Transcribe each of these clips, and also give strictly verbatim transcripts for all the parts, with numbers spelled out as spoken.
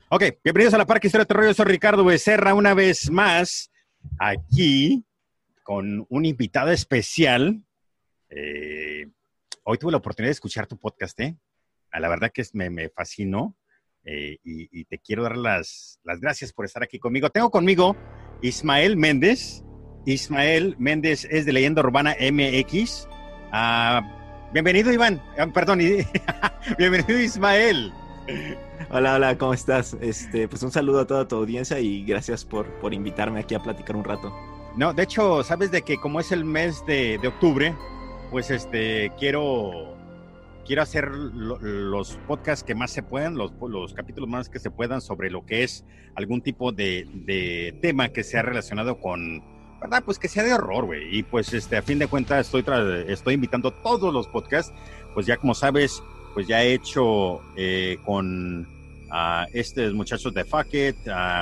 Ok, bienvenidos a la Parque Historia de Terror. Yo soy Ricardo Becerra, una vez más aquí con un invitado especial. Eh, hoy tuve la oportunidad de escuchar tu podcast, ¿eh? La verdad que me, me fascinó eh, y, y te quiero dar las, las gracias por estar aquí conmigo. Tengo conmigo Ismael Méndez. Ismael Méndez es de Leyenda Urbana M X. Uh, bienvenido, Iván. Uh, perdón, bienvenido, Ismael. Hola, hola, ¿cómo estás? Este, pues un saludo a toda tu audiencia y gracias por, por invitarme aquí a platicar un rato. No, de hecho, sabes de que como es el mes de, de octubre, pues este, quiero, quiero hacer lo, los podcasts que más se puedan, los, los capítulos más que se puedan sobre lo que es algún tipo de, de tema que sea relacionado con, ¿verdad? Pues que sea de horror, güey. Y pues este, a fin de cuentas estoy, tra- estoy invitando a todos los podcasts, pues ya como sabes, pues ya he hecho eh, con uh, estos muchachos de Fuck It,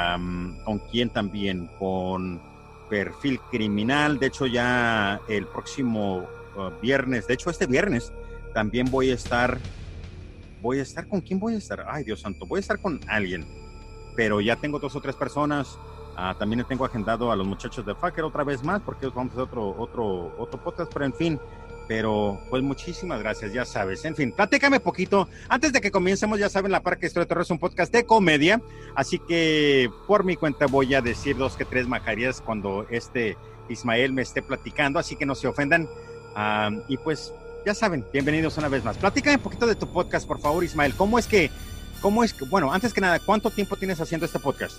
um, con quien también, con Perfil Criminal. De hecho ya el próximo uh, viernes, de hecho este viernes también voy a estar, voy a estar, ¿con quién voy a estar? Ay, Dios santo, voy a estar con alguien, pero ya tengo dos o tres personas. Uh, también tengo agendado a los muchachos de Fuck It otra vez más, porque vamos a hacer otro, otro, otro podcast, pero en fin. Pero, pues, muchísimas gracias, ya sabes. En fin, platícame poquito. Antes de que comencemos, ya saben, La Parque Historia de Terror es un podcast de comedia. Así que, por mi cuenta, voy a decir dos que tres majarías cuando este Ismael me esté platicando. Así que no se ofendan. Um, y, pues, ya saben, bienvenidos una vez más. Platícame un poquito de tu podcast, por favor, Ismael. ¿Cómo es que, cómo es que, bueno, antes que nada, ¿cuánto tiempo tienes haciendo este podcast?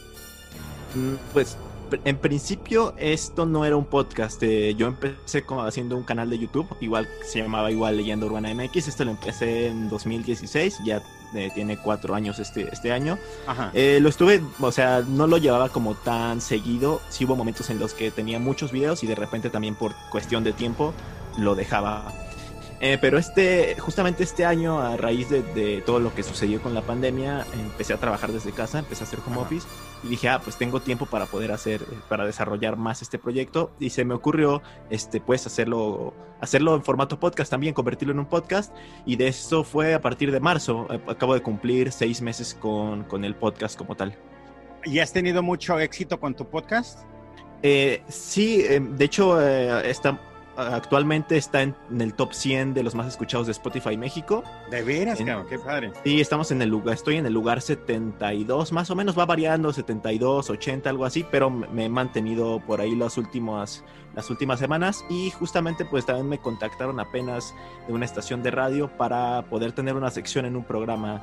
Mm, pues... En principio esto no era un podcast, eh, yo empecé como haciendo un canal de YouTube, igual se llamaba igual Leyenda Urbana M X, esto lo empecé en dos mil dieciséis, ya eh, tiene cuatro años este, este año. Ajá. Eh, lo estuve, o sea, no lo llevaba como tan seguido, sí hubo momentos en los que tenía muchos videos y de repente también por cuestión de tiempo lo dejaba. Eh, pero este, justamente este año, a raíz de, de todo lo que sucedió con la pandemia, empecé a trabajar desde casa, empecé a hacer home Ajá. office y dije, ah, pues tengo tiempo para poder hacer, para desarrollar más este proyecto y se me ocurrió, este, pues hacerlo, hacerlo en formato podcast también, convertirlo en un podcast y de eso fue a partir de marzo, acabo de cumplir seis meses con, con el podcast como tal. ¿Y has tenido mucho éxito con tu podcast? Eh, sí, eh, de hecho, eh, está... actualmente está en, en el top cien de los más escuchados de Spotify México. ¿De veras, en, cabrón? Qué padre. Sí, estamos en el lugar, estoy en el lugar setenta y dos, más o menos, va variando, setenta y dos, ochenta, algo así, pero me he mantenido por ahí las últimas, las últimas semanas y justamente pues también me contactaron apenas de una estación de radio para poder tener una sección en un programa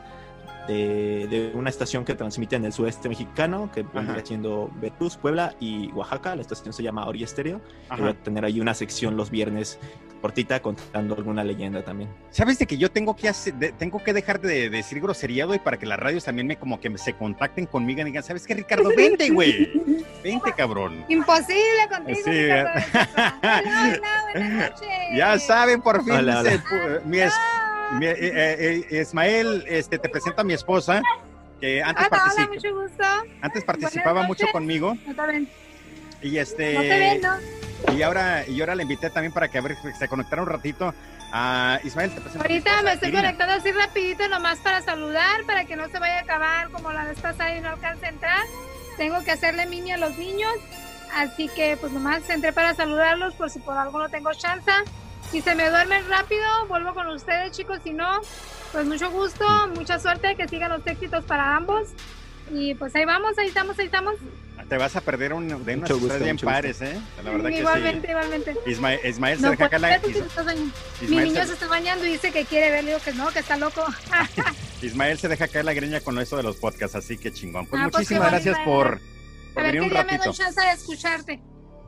De, de una estación que transmite en el sureste mexicano, que vendría siendo Veracruz, Puebla y Oaxaca. La estación se llama Ori Estéreo. Voy a tener ahí una sección los viernes cortita contando alguna leyenda también. ¿Sabes de que yo tengo que hacer, de, tengo que dejar de, de decir grosería, güey, para que las radios también me como que me, se contacten conmigo y digan, ¿sabes qué, Ricardo? Vente, güey. Vente, cabrón. Imposible contigo, sí, Ricardo. Hola, hola, buenas noches. Ya saben, por fin. Hola, hola. Se, mi es, Mi, eh, eh, Ismael, este, te presento a mi esposa, que antes, hola, particip- hola, mucho gusto. antes participaba mucho conmigo. No te ven. Y este. No te ven, ¿no? Y ahora, y ahora la invité también para que a ver, se conectara un ratito. A Ismael, te presento. Ahorita me estoy Irina. conectando así rapidito, nomás para saludar, para que no se vaya a acabar como la vez pasada y no alcance a entrar. Tengo que hacerle mimi a los niños, así que pues nomás entré para saludarlos por si por algo no tengo chance. Si se me duermen rápido, vuelvo con ustedes, chicos. Si no, pues mucho gusto, mucha suerte, que sigan los éxitos para ambos. Y pues ahí vamos, ahí estamos, ahí estamos. Te vas a perder un, de unas gusto, tres bien pares, ¿eh? La verdad que igualmente, sí. igualmente. Ismael, Ismael no, se deja acá la... Ismael, mi niño se... se está bañando y dice que quiere ver, digo que no, que está loco. Ismael se deja caer la greña con eso de los podcasts, así que chingón. Pues ah, muchísimas pues gracias por, por a ver, venir un que ya ratito. me doy chance de escucharte.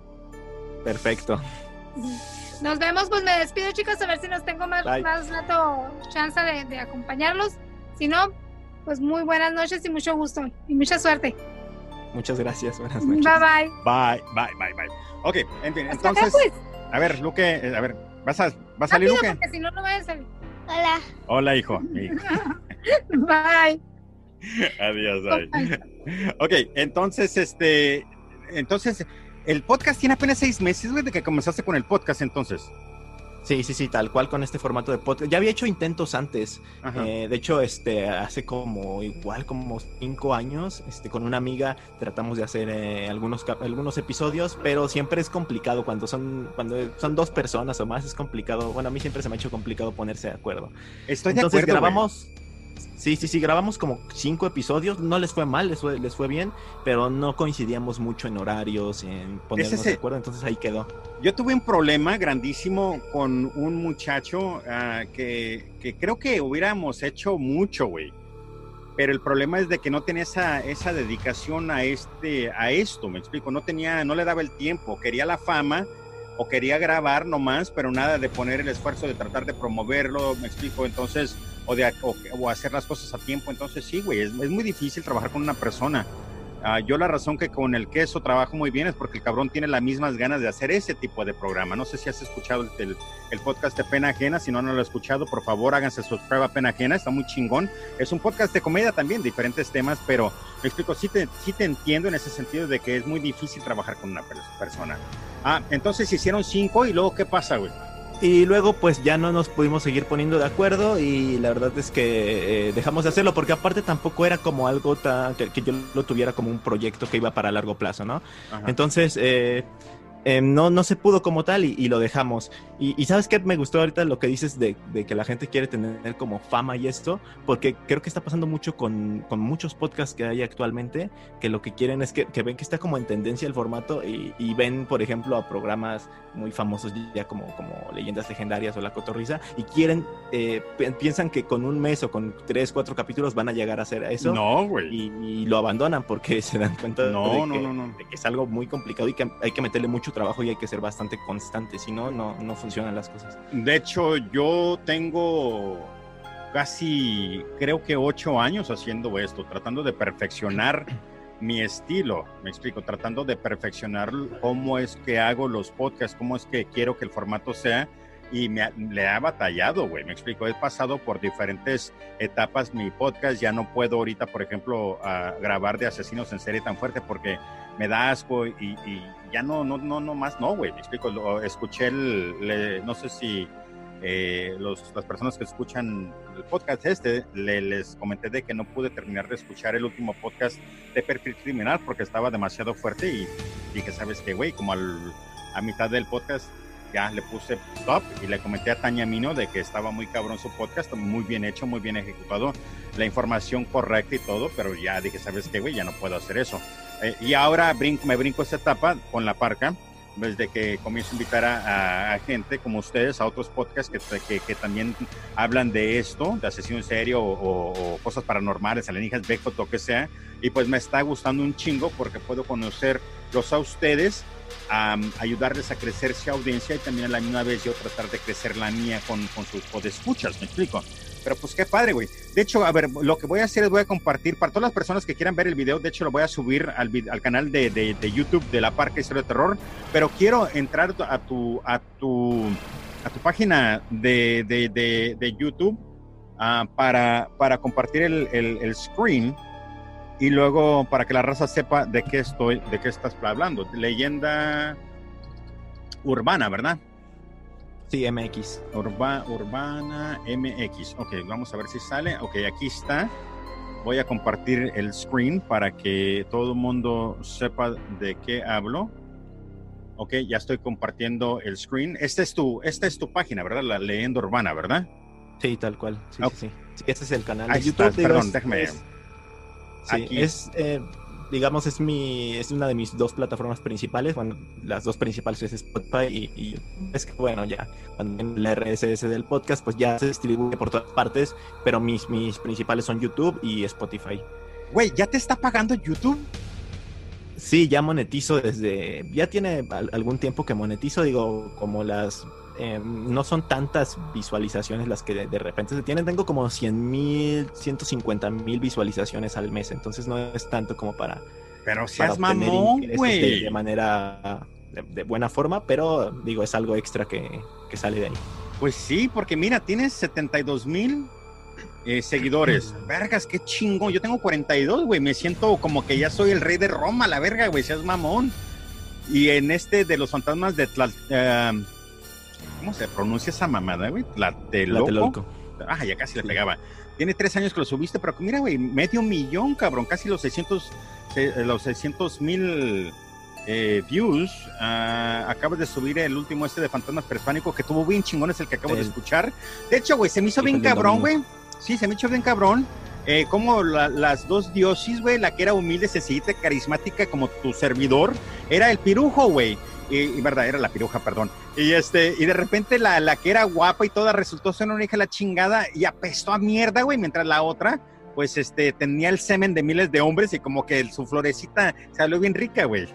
Perfecto. Nos vemos, pues me despido, chicos, a ver si nos tengo más, más rato chance de, de acompañarlos. Si no, pues muy buenas noches y mucho gusto y mucha suerte. Muchas gracias, buenas noches. Bye, bye. Bye, bye, bye, bye. Ok, en fin, Hasta entonces, acá, pues. a ver, Luque, a ver, ¿vas a, ¿va a salir Rápido, Luque? porque si no, no vaya a salir. Hola. Hola, hijo. Bye. Adiós, bye. Ok, entonces, este, entonces, el podcast tiene apenas seis meses, güey, de que comenzaste con el podcast, entonces. Sí, sí, sí, tal cual con este formato de podcast. Ya había hecho intentos antes. Eh, de hecho, este, hace como igual como cinco años, este, con una amiga tratamos de hacer eh, algunos algunos episodios, pero siempre es complicado cuando son cuando son dos personas o más, es complicado. Bueno, a mí siempre se me ha hecho complicado ponerse de acuerdo. Estoy de Entonces acuerdo, grabamos. Güey. Sí, sí, sí, grabamos como cinco episodios, no les fue mal, les fue, les fue bien, pero no coincidíamos mucho en horarios, en ponernos Ese... de acuerdo, entonces ahí quedó. Yo tuve un problema grandísimo con un muchacho uh, que, que creo que hubiéramos hecho mucho, güey. Pero el problema es de que no tenía esa, esa dedicación a, este, a esto, me explico, no tenía, no le daba el tiempo, quería la fama o quería grabar nomás, pero nada de poner el esfuerzo de tratar de promoverlo, me explico, entonces... O, de, o, o hacer las cosas a tiempo, entonces sí, güey, es, es muy difícil trabajar con una persona. Uh, yo la razón que con el queso trabajo muy bien es porque el cabrón tiene las mismas ganas de hacer ese tipo de programa. No sé si has escuchado el, el, el podcast de Pena Ajena, si no, no lo has escuchado, por favor háganse subscribe a Pena Ajena, está muy chingón. Es un podcast de comedia también, diferentes temas, pero me explico, sí te, sí te entiendo en ese sentido de que es muy difícil trabajar con una persona. Ah, entonces hicieron cinco y luego, ¿qué pasa, güey? Y luego pues ya no nos pudimos seguir poniendo de acuerdo y la verdad es que eh, dejamos de hacerlo porque aparte tampoco era como algo tan, que, que yo lo tuviera como un proyecto que iba para largo plazo, ¿no? Ajá. Entonces eh, eh, no, no se pudo como tal y, y lo dejamos. Y, y ¿sabes qué? Me gustó ahorita lo que dices de, de que la gente quiere tener como fama y esto, porque creo que está pasando mucho con, con muchos podcasts que hay actualmente, que lo que quieren es que, que ven que está como en tendencia el formato y, y ven, por ejemplo, a programas muy famosos ya como, como Leyendas Legendarias o La Cotorrisa y quieren, eh, piensan que con un mes o con tres, cuatro capítulos van a llegar a hacer eso. No, güey. Y, y lo abandonan porque se dan cuenta no, de, que, no, no, no. de que es algo muy complicado y que hay que meterle mucho trabajo y hay que ser bastante constante, si no, no, no funcionan las cosas. De hecho, yo tengo casi, creo que ocho años haciendo esto, tratando de perfeccionar mi estilo, me explico, tratando de perfeccionar cómo es que hago los podcasts, cómo es que quiero que el formato sea, y me le ha batallado, güey, me explico, he pasado por diferentes etapas mi podcast, ya no puedo ahorita, por ejemplo, uh, grabar de asesinos en serie tan fuerte porque me da asco y, y ya no, no, no, no más, no, güey, me explico, lo, escuché el, le, no sé si Eh, los, las personas que escuchan el podcast este, le, les comenté de que no pude terminar de escuchar el último podcast de Perfil Criminal porque estaba demasiado fuerte y dije, ¿sabes qué, güey? Como al, a mitad del podcast ya le puse stop y le comenté a Tania Mino de que estaba muy cabrón su podcast, muy bien hecho, muy bien ejecutado, la información correcta y todo, pero ya dije, ¿sabes qué, güey? Ya no puedo hacer eso. Eh, y ahora brinco, me brinco esta etapa con La Parca, desde que comienzo a invitar a, a, a gente como ustedes, a otros podcasts que, que, que también hablan de esto, de asesino en serie o, o, o cosas paranormales, alienígenas, Bigfoot, o que sea, y pues me está gustando un chingo porque puedo conocerlos a ustedes, um, ayudarles a crecer su audiencia y también a la misma vez yo tratar de crecer la mía con, con sus podescuchas, ¿me explico? Pero pues qué padre, güey. De hecho, a ver, lo que voy a hacer es voy a compartir para todas las personas que quieran ver el video. De hecho, lo voy a subir al, al canal de, de, de YouTube de La Parca Historia de Terror. Pero quiero entrar a tu, a tu, a tu página de, de, de, de YouTube uh, para, para compartir el, el, el screen y luego para que la raza sepa de qué estoy, de qué estás hablando. Leyenda urbana, ¿verdad? Sí, M X. Urba, urbana M X. Ok, vamos a ver si sale. Ok, aquí está. Voy a compartir el screen para que todo el mundo sepa de qué hablo. Ok, ya estoy compartiendo el screen. Esta es tu, esta es tu página, ¿verdad? La Leyenda Urbana, ¿verdad? Sí, tal cual. Sí, okay. sí, sí. Este es el canal Ahí de YouTube. Estás, digo, perdón, es, déjame. Es, aquí. Sí, es... Eh, digamos, es mi es una de mis dos plataformas principales. Bueno, las dos principales es Spotify y, y es que, bueno, ya cuando en el R S S del podcast, pues ya se distribuye por todas partes, pero mis, mis principales son YouTube y Spotify. Güey, ¿ya te está pagando YouTube? Sí, ya monetizo desde... Ya tiene algún tiempo que monetizo, digo, como las... Eh, no son tantas visualizaciones las que de, de repente se tienen. Tengo como cien mil, ciento cincuenta mil visualizaciones al mes, entonces no es tanto como para... Pero seas mamón, güey. De, de manera... De, de buena forma, pero digo, es algo extra que, que sale de ahí. Pues sí, porque mira, tienes setenta y dos mil eh, seguidores. Vergas, qué chingón. Yo tengo cuarenta y dos, güey. Me siento como que ya soy el rey de Roma, la verga, güey. Seas mamón. Y en este de los fantasmas de Tlal... Uh, ¿cómo se pronuncia esa mamada, güey? Tlatelolco. Tlatelolco. Ah, ya casi Sí. le pegaba. Tiene tres años que lo subiste, pero mira, güey, medio millón, cabrón, casi los seiscientos, eh, los seiscientos mil eh, views. Uh, acabas de subir el último este de Fantasmas Prehispánicos, que tuvo bien chingón, es el que acabo el, de escuchar. De hecho, güey, se me hizo bien cabrón, güey. Sí, se me hizo bien cabrón. Eh, como la, las dos dioses, güey, la que era humilde, sencillita, carismática como tu servidor, era el pirujo, güey. Y, y verdad, era la piruja, perdón. Y este, y de repente la, la que era guapa y toda resultó ser una hija de la chingada y apestó a mierda, güey, mientras la otra, pues este, tenía el semen de miles de hombres y como que su florecita salió bien rica, güey.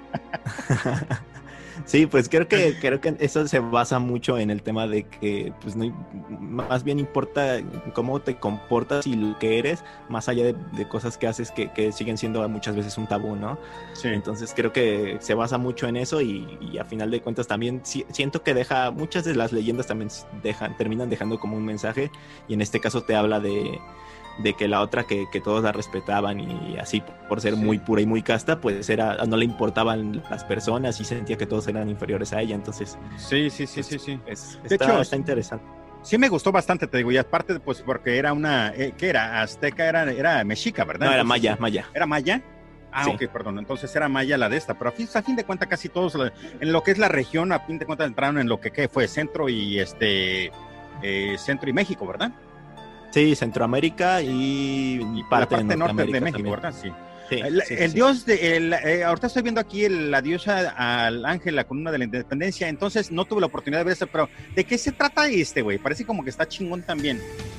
Sí, pues creo que creo que eso se basa mucho en el tema de que pues no, más bien importa cómo te comportas y lo que eres, más allá de, de cosas que haces que, que siguen siendo muchas veces un tabú, ¿no? Sí. Entonces creo que se basa mucho en eso y, y a final de cuentas también si, siento que deja, muchas de las leyendas también dejan, terminan dejando como un mensaje y en este caso te habla de de que la otra que, que todos la respetaban y así por ser sí. muy pura y muy casta, pues era no le importaban las personas y sentía que todos eran inferiores a ella, entonces sí, sí, sí, pues, sí, sí. Es, de está, hecho, está interesante. Sí me gustó bastante, te digo, y aparte pues porque era una, eh, ¿qué era? Azteca, era, era mexica, ¿verdad? No, era entonces, maya, maya. ¿Era maya? Ah, sí. Ok, perdón, entonces era maya la de esta, pero a fin, a fin de cuentas casi todos, en lo que es la región, a fin de cuentas entraron en lo que ¿qué fue? Centro y este, eh, Centro y México, ¿verdad? Sí, Centroamérica y, y parte, la parte norte de México, también. ¿Verdad? Sí. sí, el sí, el sí. dios, de, el, eh, ahorita estoy viendo aquí el, la diosa al ángel, la columna de la independencia, entonces no tuve la oportunidad de ver eso, pero ¿de qué se trata este, güey? Parece como que está chingón también.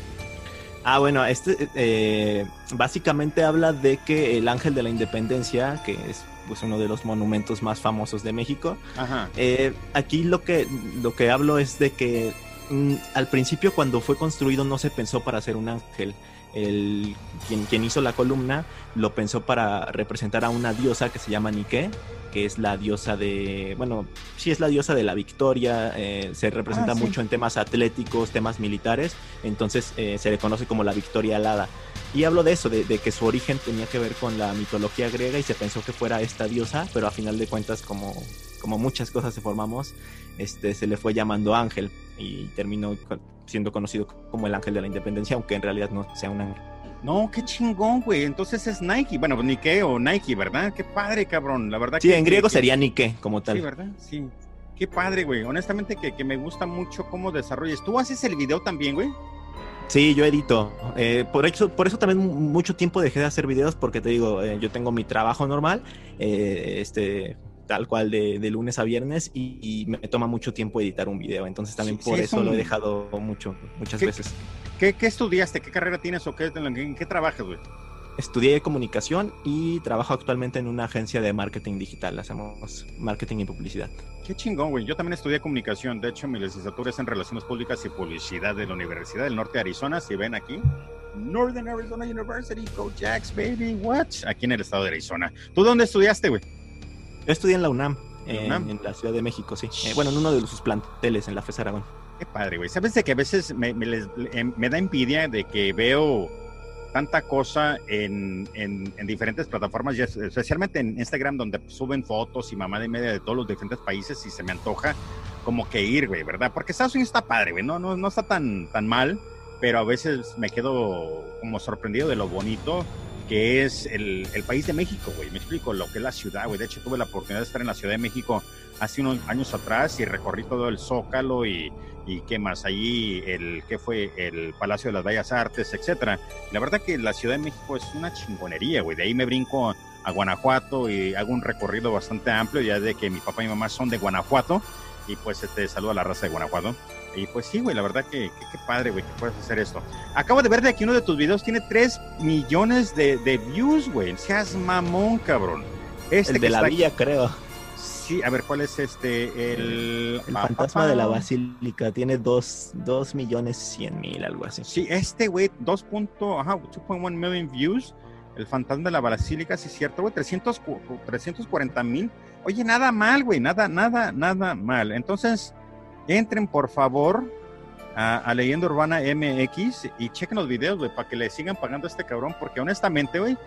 Ah, bueno, este eh, básicamente habla de que el ángel de la independencia, que es pues uno de los monumentos más famosos de México, Ajá. Eh, aquí lo que, lo que hablo es de que Mm, al principio cuando fue construido no se pensó para ser un ángel. El, quien, quien hizo la columna lo pensó para representar a una diosa que se llama Nike, que es la diosa de, bueno, sí es la diosa de la victoria, eh, se representa ah, sí. mucho en temas atléticos, temas militares, entonces eh, se le conoce como la victoria alada. Y hablo de eso, de, de que su origen tenía que ver con la mitología griega y se pensó que fuera esta diosa, pero a final de cuentas, como, como muchas cosas se formamos, este, se le fue llamando ángel y terminó siendo conocido como el ángel de la independencia, aunque en realidad no sea un ángel. No, qué chingón, güey. Entonces es Nike, bueno, Nike o Nike, ¿verdad? Qué padre, cabrón, la verdad. Sí, que, en griego que, sería Nike, como tal. Sí, ¿verdad? Sí. Qué padre, güey. Honestamente que, que me gusta mucho cómo desarrollas. ¿Tú haces el video también, güey? Sí, yo edito. Eh, por eso, por eso también mucho tiempo dejé de hacer videos, porque te digo, eh, yo tengo mi trabajo normal, eh, este, tal cual de, de lunes a viernes, y, y me toma mucho tiempo editar un video. Entonces también sí, por sí, eso un... lo he dejado mucho, muchas ¿Qué, veces. ¿qué, ¿Qué estudiaste? ¿Qué carrera tienes o qué, en qué trabajas, güey? Estudié comunicación y trabajo actualmente en una agencia de marketing digital. Hacemos marketing y publicidad. Qué chingón, güey. Yo también estudié comunicación. De hecho, mi licenciatura es en Relaciones Públicas y Publicidad de la Universidad del Norte de Arizona. Si ven aquí, Northern Arizona University, Go Jacks, baby, what? Aquí en el estado de Arizona. ¿Tú dónde estudiaste, güey? Yo estudié en la UNAM, en, UNAM? en la Ciudad de México, sí. Eh, bueno, en uno de sus planteles, en la FES Aragón. Qué padre, güey. ¿Sabes de que a veces me, me, les, me da envidia de que veo tanta cosa en, en, en diferentes plataformas, especialmente en Instagram, donde suben fotos y mamada y media de todos los diferentes países y se me antoja como que ir, güey, ¿verdad? Porque Estados Unidos está padre, güey, no, no, no está tan, tan mal, pero a veces me quedo como sorprendido de lo bonito que es el, el país de México, güey. Me explico lo que es la ciudad, güey. De hecho, tuve la oportunidad de estar en la Ciudad de México hace unos años atrás y recorrí todo el Zócalo y y qué más, allí el que fue el Palacio de las Bellas Artes, etcétera. La verdad que la Ciudad de México es una chingonería, güey. De ahí me brinco a Guanajuato y hago un recorrido bastante amplio, ya de que mi papá y mi mamá son de Guanajuato, y pues este saludo a la raza de Guanajuato. Y pues sí, güey, la verdad que qué padre, güey, que puedes hacer esto. Acabo de ver de aquí uno de tus videos tiene tres millones de, de views, güey. Seas mamón, cabrón. Este el de la villa, aquí, creo. Sí, a ver, ¿cuál es este? El, el fantasma pa, pa. de la basílica tiene dos, dos millones cien mil, algo así. Sí, este, güey, dos punto, ajá, dos punto uno million views. El fantasma de la basílica, sí es cierto, güey, trescientos cuarenta mil. Oye, nada mal, güey, nada, nada, nada mal. Entonces, entren, por favor, a, a Leyenda Urbana M X y chequen los videos, güey, para que le sigan pagando a este cabrón, porque honestamente, güey,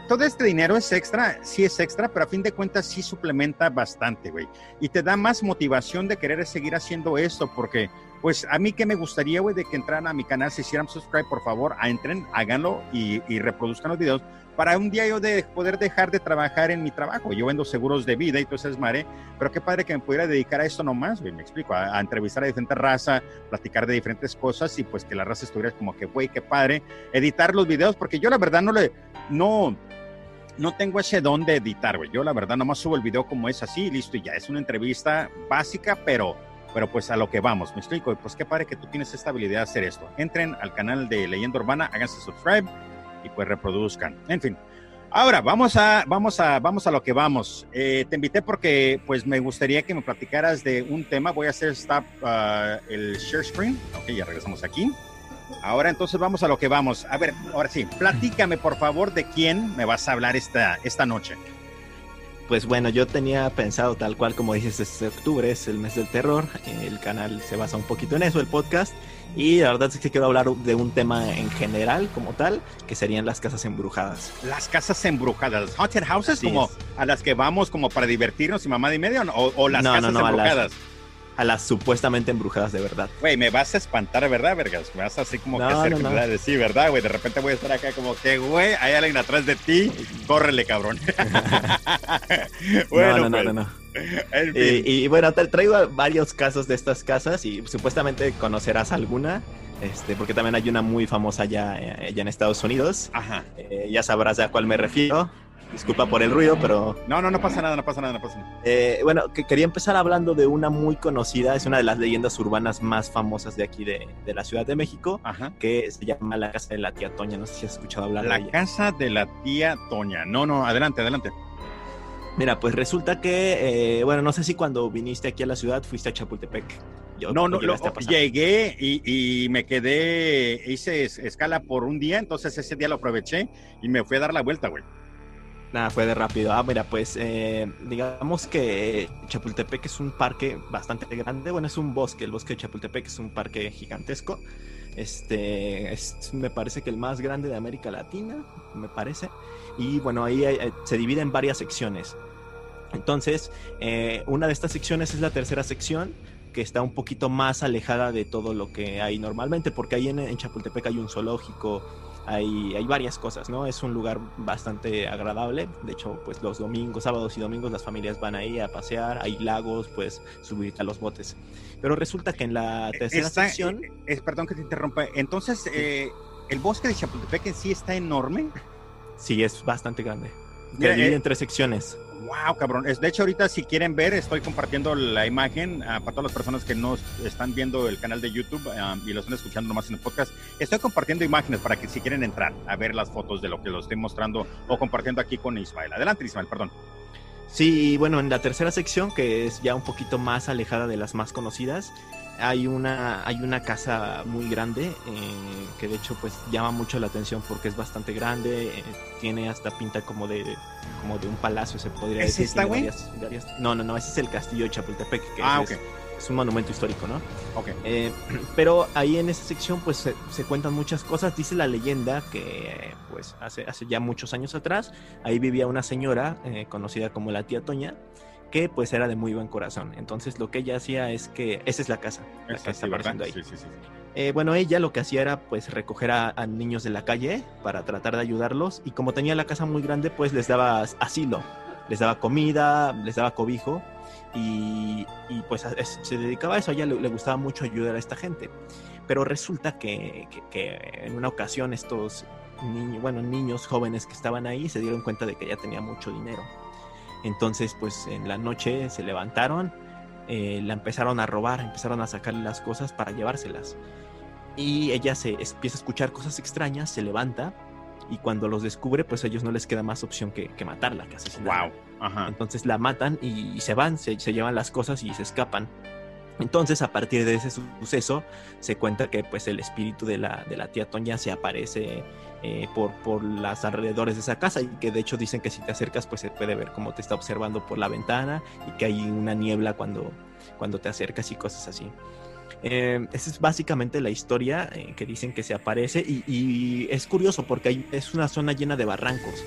todo este dinero es extra, sí es extra, pero a fin de cuentas sí suplementa bastante, güey. Y te da más motivación de querer seguir haciendo esto, porque pues a mí que me gustaría, güey, de que entraran a mi canal, se hicieran subscribe, por favor, a entren, háganlo y, y reproduzcan los videos para un día yo de poder dejar de trabajar en mi trabajo. Yo vendo seguros de vida y todo eso es madre, pero qué padre que me pudiera dedicar a esto nomás, güey, me explico, a, a entrevistar a diferentes razas, platicar de diferentes cosas y pues que la raza estuviera como que, güey, qué padre, editar los videos, porque yo la verdad no le, no, no tengo ese don de editar, güey. Yo la verdad nomás subo el video como es así, listo, y ya es una entrevista básica, pero, pero pues a lo que vamos, me explico, y pues qué padre que tú tienes esta habilidad de hacer esto. Entren al canal de Leyenda Urbana, háganse subscribe y pues reproduzcan. En fin, ahora vamos a, vamos a, vamos a lo que vamos. Eh, te invité porque pues me gustaría que me platicaras de un tema. Voy a hacer stop uh, el share screen. Ok, ya regresamos aquí. Ahora entonces vamos a lo que vamos. A ver, ahora sí, platícame por favor de quién me vas a hablar esta, esta noche. Pues bueno, yo tenía pensado tal cual como dices, este octubre es el mes del terror, el canal se basa un poquito en eso, el podcast, y la verdad es que quiero hablar de un tema en general como tal, que serían las casas embrujadas. Las casas embrujadas, haunted houses, Así como es. a las que vamos como para divertirnos y mamá y media, o, o las No, casas no, no, embrujadas. a las, a las supuestamente embrujadas de verdad. Güey, me vas a espantar, ¿verdad, vergas? Me vas así como No, que hacer no, no. de sí, ¿verdad, güey? De repente voy a estar acá como que, güey, hay alguien atrás de ti, córrele, cabrón. Bueno, no, no, pues, no, no, no. en fin. Y, y bueno, te traigo varios casos de estas casas y supuestamente conocerás alguna, este, porque también hay una muy famosa allá, allá en Estados Unidos. Ajá. Eh, ya sabrás a cuál me refiero. Disculpa por el ruido, pero... No, no, no pasa nada, no pasa nada, no pasa nada. Eh, bueno, que quería empezar hablando de una muy conocida, es una de las leyendas urbanas más famosas de aquí de, de la Ciudad de México, Ajá. que se llama la casa de la tía Toña. No sé si has escuchado hablar de La ella. casa de la tía Toña. No, no, adelante, adelante. Mira, pues resulta que, eh, bueno, no sé si cuando viniste aquí a la ciudad fuiste a Chapultepec. Yo- No, no, o lo- llegaste a pasar. llegué y, y me quedé, hice es- escala por un día, entonces ese día lo aproveché y me fui a dar la vuelta, güey. Nada, fue de rápido. Ah, mira, pues eh, digamos que Chapultepec es un parque bastante grande. Bueno, es un bosque. El bosque de Chapultepec es un parque gigantesco. Este es, me parece que el más grande de América Latina, me parece. Y bueno, ahí hay- se divide en varias secciones. Entonces, eh, una de estas secciones es la tercera sección, que está un poquito más alejada de todo lo que hay normalmente, porque ahí en, en Chapultepec hay un zoológico. Hay, hay varias cosas, ¿no? Es un lugar bastante agradable. De hecho, pues los domingos, sábados y domingos las familias van ahí a pasear. Hay lagos, pues subirte a los botes. Pero resulta que en la tercera Está- sección... eh, es, perdón que te interrumpa. Entonces, eh, el bosque de Chapultepec en sí está enorme. Sí, es bastante grande. Se Mira, divide eh, en tres secciones. Wow, cabrón. Es, de hecho, ahorita si quieren ver, estoy compartiendo la imagen uh, para todas las personas que no están viendo el canal de YouTube um, y lo están escuchando nomás en el podcast. Estoy compartiendo imágenes para que si quieren entrar a ver las fotos de lo que lo estoy mostrando o compartiendo aquí con Ismael. Adelante, Ismael, perdón. Sí, y bueno, en la tercera sección, que es ya un poquito más alejada de las más conocidas, hay una, hay una casa muy grande, eh, que de hecho pues llama mucho la atención porque es bastante grande, eh, tiene hasta pinta como de, como de un palacio, se podría ¿Es decir. esta, tiene güey? varias- varias- No, no, no, ese es el castillo de Chapultepec, que Ah, es, ok. es un monumento histórico, ¿no? Ok. Eh, pero ahí en esa sección pues se, se cuentan muchas cosas. Dice la leyenda que pues hace, hace ya muchos años atrás ahí vivía una señora eh, conocida como la tía Toña, que pues era de muy buen corazón. Entonces lo que ella hacía es que... Esa es la casa, la Es que así, está ¿verdad? apareciendo ahí. Sí, sí, sí. Eh, bueno, ella lo que hacía era pues recoger a, a niños de la calle para tratar de ayudarlos, y como tenía la casa muy grande pues les daba asilo, les daba comida, les daba cobijo, y, y pues a- es- se dedicaba a eso. A ella le, le gustaba mucho ayudar a esta gente. Pero resulta que, que- que en una ocasión estos niños, bueno, niños jóvenes que estaban ahí se dieron cuenta de que ella tenía mucho dinero. Entonces pues en la noche se levantaron, eh, la empezaron a robar, empezaron a sacarle las cosas para llevárselas. Y ella se empieza a escuchar cosas extrañas, se levanta, y cuando los descubre, pues a ellos no les queda más opción que, que matarla, que asesinarla. Wow. Ajá. Entonces la matan y, y se van, se, se llevan las cosas y se escapan. Entonces, a partir de ese su- suceso, se cuenta que pues el espíritu de la, de la tía Toña se aparece eh, por, por los alrededores de esa casa, y que de hecho dicen que si te acercas pues se puede ver cómo te está observando por la ventana, y que hay una niebla cuando, cuando te acercas y cosas así. Eh, esa es básicamente la historia, eh, que dicen que se aparece, y, y es curioso porque hay, es una zona llena de barrancos.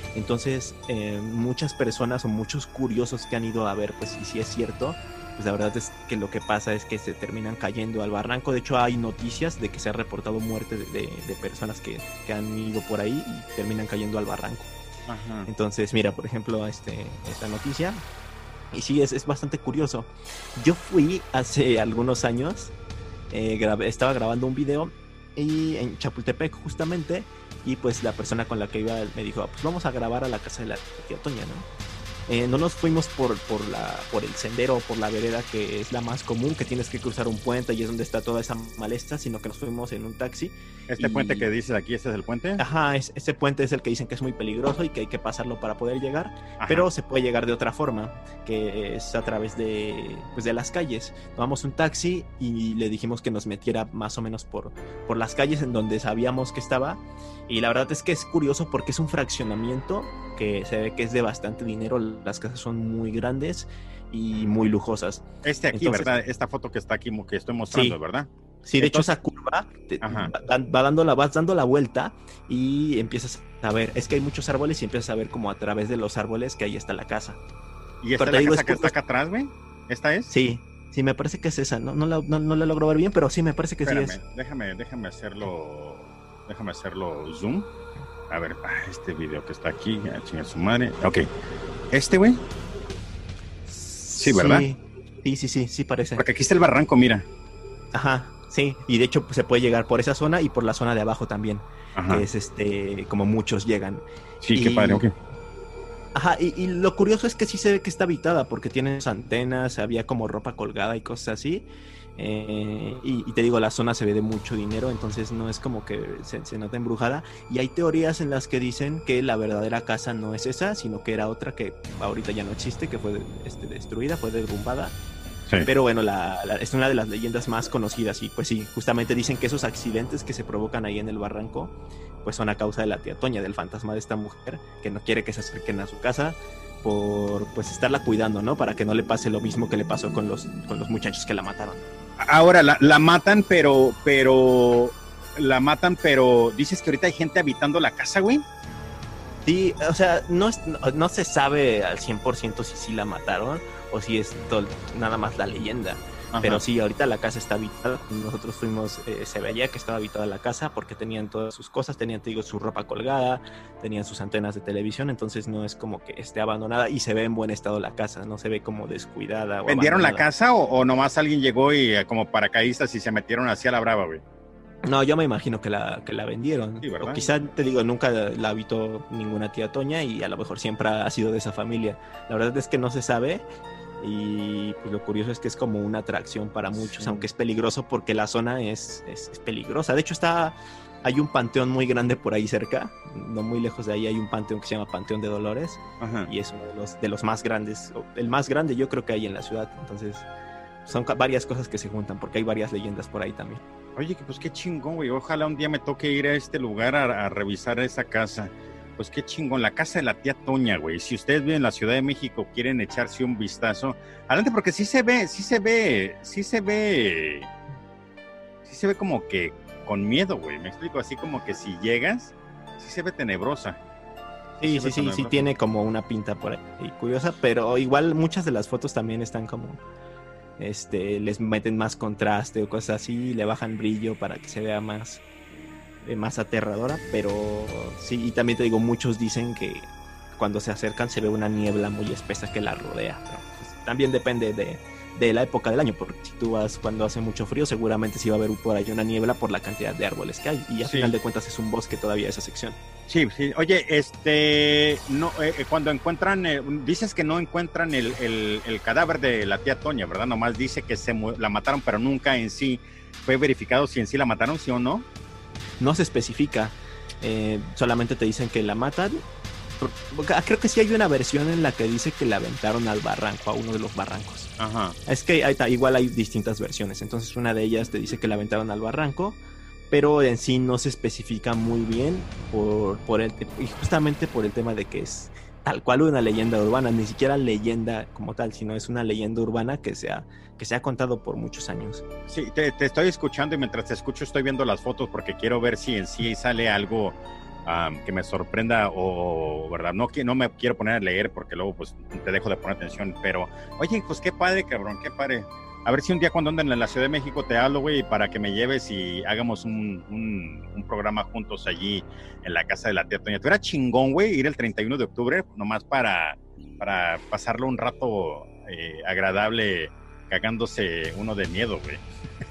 Entonces, eh, muchas personas o muchos curiosos que han ido a ver, pues, si sí es cierto, pues la verdad es que lo que pasa es que se terminan cayendo al barranco. De hecho, hay noticias de que se ha reportado muerte de, de, de personas que, que han ido por ahí y terminan cayendo al barranco. Ajá. Entonces, mira, por ejemplo, este, esta noticia, y sí, es, es bastante curioso. Yo fui hace algunos años, eh, grabé, estaba grabando un video y en Chapultepec justamente, y pues la persona con la que iba me dijo, pues vamos a grabar a la casa de la tía Toña, ¿no? Eh, no nos fuimos por, por, la, por el sendero o por la vereda que es la más común, que tienes que cruzar un puente y es donde está toda esa maleza, sino que nos fuimos en un taxi. ¿Este y... puente que dices aquí, este es el puente? Ajá, es, ese puente es el que dicen que es muy peligroso y que hay que pasarlo para poder llegar. Ajá. Pero se puede llegar de otra forma, que es a través de, pues de las calles. Tomamos un taxi y le dijimos que nos metiera más o menos por, por las calles en donde sabíamos que estaba. Y la verdad es que es curioso porque es un fraccionamiento que se ve que es de bastante dinero. Las casas son muy grandes y muy lujosas. Este aquí, entonces, ¿verdad? Esta foto que está aquí, que estoy mostrando, sí, ¿verdad? Sí, de Entonces, hecho esa curva te, va, va dando la, vas dando la vuelta y empiezas a ver, es que hay muchos árboles y empiezas a ver como a través de los árboles que ahí está la casa. ¿Y esta es la digo, casa es que está acá atrás, güey? ¿Esta es? Sí, sí, me parece que es esa. No, no, la, no, no la logro ver bien, pero sí me parece que Espérame, sí es. Déjame, déjame hacerlo, déjame hacerlo zoom. A ver, este video que está aquí, a chingar su madre. Ok, ¿este, güey? Sí, ¿verdad? Sí, sí, sí, sí, sí parece. Porque aquí está el barranco, mira. Ajá, sí, y de hecho pues, se puede llegar por esa zona y por la zona de abajo también. Ajá. Es este, como muchos llegan. Sí, y... qué padre, ok. Ajá, y, y lo curioso es que sí se ve que está habitada porque tiene antenas, había como ropa colgada y cosas así. Eh, y, y te digo, la zona se ve de mucho dinero, entonces no es como que se, se nota embrujada. Y hay teorías en las que dicen que la verdadera casa no es esa, sino que era otra que ahorita ya no existe, que fue este, destruida, fue derrumbada. Sí. Pero bueno, la, la, es una de las leyendas más conocidas y pues sí, justamente dicen que esos accidentes que se provocan ahí en el barranco pues son a causa de la tía Toña, del fantasma de esta mujer que no quiere que se acerquen a su casa por pues estarla cuidando, ¿no? Para que no le pase lo mismo que le pasó con los, con los muchachos que la mataron. Ahora, la, la matan, pero, pero, la matan, pero, dices que ahorita hay gente habitando la casa, güey. Sí, o sea, no, es, no, no se sabe al cien por ciento si sí la mataron o si es todo, nada más la leyenda. Ajá. Pero sí, ahorita la casa está habitada. Nosotros fuimos, eh, se veía que estaba habitada la casa porque tenían todas sus cosas, tenían, te digo, su ropa colgada, tenían sus antenas de televisión, entonces no es como que esté abandonada y se ve en buen estado la casa, no se ve como descuidada. O ¿vendieron abandonada. La casa o, o nomás alguien llegó y eh, como paracaidistas y se metieron así a la brava, güey? No, yo me imagino que la, que la vendieron. Sí, ¿verdad? O quizá, te digo, nunca la habitó ninguna tía Toña y a lo mejor siempre ha sido de esa familia. La verdad es que no se sabe. Y pues lo curioso es que es como una atracción para muchos, sí. Aunque es peligroso porque la zona es, es, es peligrosa. De hecho está, hay un panteón muy grande por ahí cerca, no muy lejos de ahí hay un panteón que se llama Panteón de Dolores. Ajá. Y es uno de los, de los más grandes, el más grande yo creo que hay en la ciudad. Entonces son varias cosas que se juntan porque hay varias leyendas por ahí también. Oye, pues qué chingón, güey, ojalá un día me toque ir a este lugar a, a revisar esa casa. Pues qué chingón, la casa de la tía Toña, güey. Si ustedes viven en la Ciudad de México, quieren echarse un vistazo, adelante, porque sí se ve, sí se ve, sí se ve, sí se ve como que con miedo, güey. Me explico, así como que si llegas, sí se ve tenebrosa. Sí, sí, sí, sí, sí tiene como una pinta por ahí curiosa, pero igual muchas de las fotos también están como, este, les meten más contraste o cosas así, le bajan brillo para que se vea más... más aterradora, pero sí, y también te digo, muchos dicen que cuando se acercan se ve una niebla muy espesa que la rodea, pero pues, también depende de, de la época del año, porque si tú vas cuando hace mucho frío, seguramente sí va a haber por ahí una niebla por la cantidad de árboles que hay, y al sí. final de cuentas es un bosque todavía esa sección. Sí, sí, oye, este, no, eh, cuando encuentran, eh, dices que no encuentran el, el, el cadáver de la tía Toña, ¿verdad? Nomás dice que se la mataron, pero nunca en sí fue verificado si en sí la mataron, sí o no. No se especifica, eh, solamente te dicen que la matan. Creo que sí hay una versión en la que dice que la aventaron al barranco, a uno de los barrancos. Ajá. Es que hay, igual hay distintas versiones, entonces una de ellas te dice que la aventaron al barranco, pero en sí no se especifica muy bien por, por el, y justamente por el tema de que es tal cual una leyenda urbana, ni siquiera leyenda como tal, sino es una leyenda urbana que se ha, que se ha contado por muchos años. Sí, te, te estoy escuchando y mientras te escucho estoy viendo las fotos porque quiero ver si en sí sale algo um, que me sorprenda o, ¿verdad? No, no me quiero poner a leer porque luego pues te dejo de poner atención, pero oye, pues qué padre, cabrón, qué padre. A ver si un día cuando anden en la Ciudad de México te hablo, güey, para que me lleves y hagamos un, un, un programa juntos allí en la casa de la tía Toña. Tú era chingón, güey, ir el treinta y uno de octubre, nomás para, para pasarlo un rato eh, agradable, cagándose uno de miedo, güey.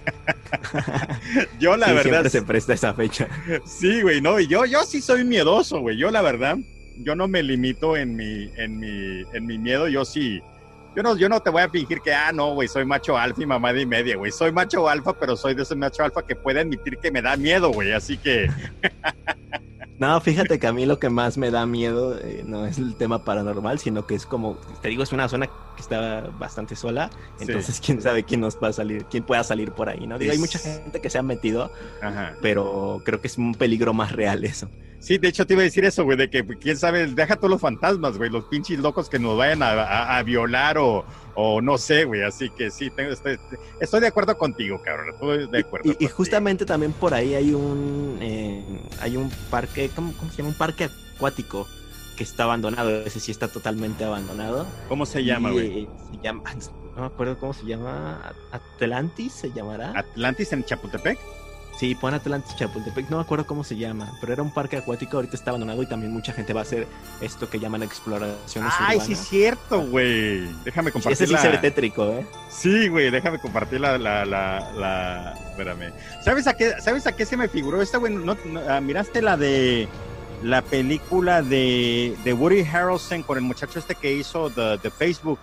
Yo la sí, verdad... siempre se presta esa fecha. Sí, güey, no, yo, yo sí soy miedoso, güey. Yo la verdad, yo no me limito en mi, en mi, en mi miedo, yo sí... Yo no, yo no te voy a fingir que, ah, no, güey, soy macho alfa y mamá de media, güey. Soy macho alfa, pero soy de ese macho alfa que puede admitir que me da miedo, güey. Así que... No, fíjate que a mí lo que más me da miedo eh, no es el tema paranormal, sino que es como, te digo, es una zona que está bastante sola, entonces sí. quién sabe quién nos va a salir, quién pueda salir por ahí, ¿no? Digo, hay mucha gente que se ha metido, Ajá. pero creo que es un peligro más real eso. Sí, de hecho te iba a decir eso, güey, de que quién sabe, deja todos los fantasmas, güey, los pinches locos que nos vayan a, a, a violar o, o no sé, güey, así que sí, tengo, estoy, estoy de acuerdo contigo, cabrón, estoy de acuerdo. Y, y justamente también por ahí hay un, eh, hay un parque, ¿cómo, ¿cómo se llama? Un parque acuático que está abandonado, ese sí está totalmente abandonado. ¿Cómo se llama, güey? Se llama, no me acuerdo cómo se llama, Atlantis se llamará. ¿Atlantis en Chapultepec? Sí, pon Atlantis Chapultepec, no me acuerdo cómo se llama, pero era un parque acuático, ahorita está abandonado y también mucha gente va a hacer esto que llaman exploraciones Ay, urbanas. sí es cierto, güey. Déjame compartir. Ese sí la... se ve tétrico, ¿eh? Sí, güey, déjame compartir la, la, la, la... Espérame. ¿Sabes a qué, ¿sabes a qué se me figuró esta, güey? No, no, uh, ¿miraste la de la película de, de Woody Harrelson con el muchacho este que hizo de, de Facebook?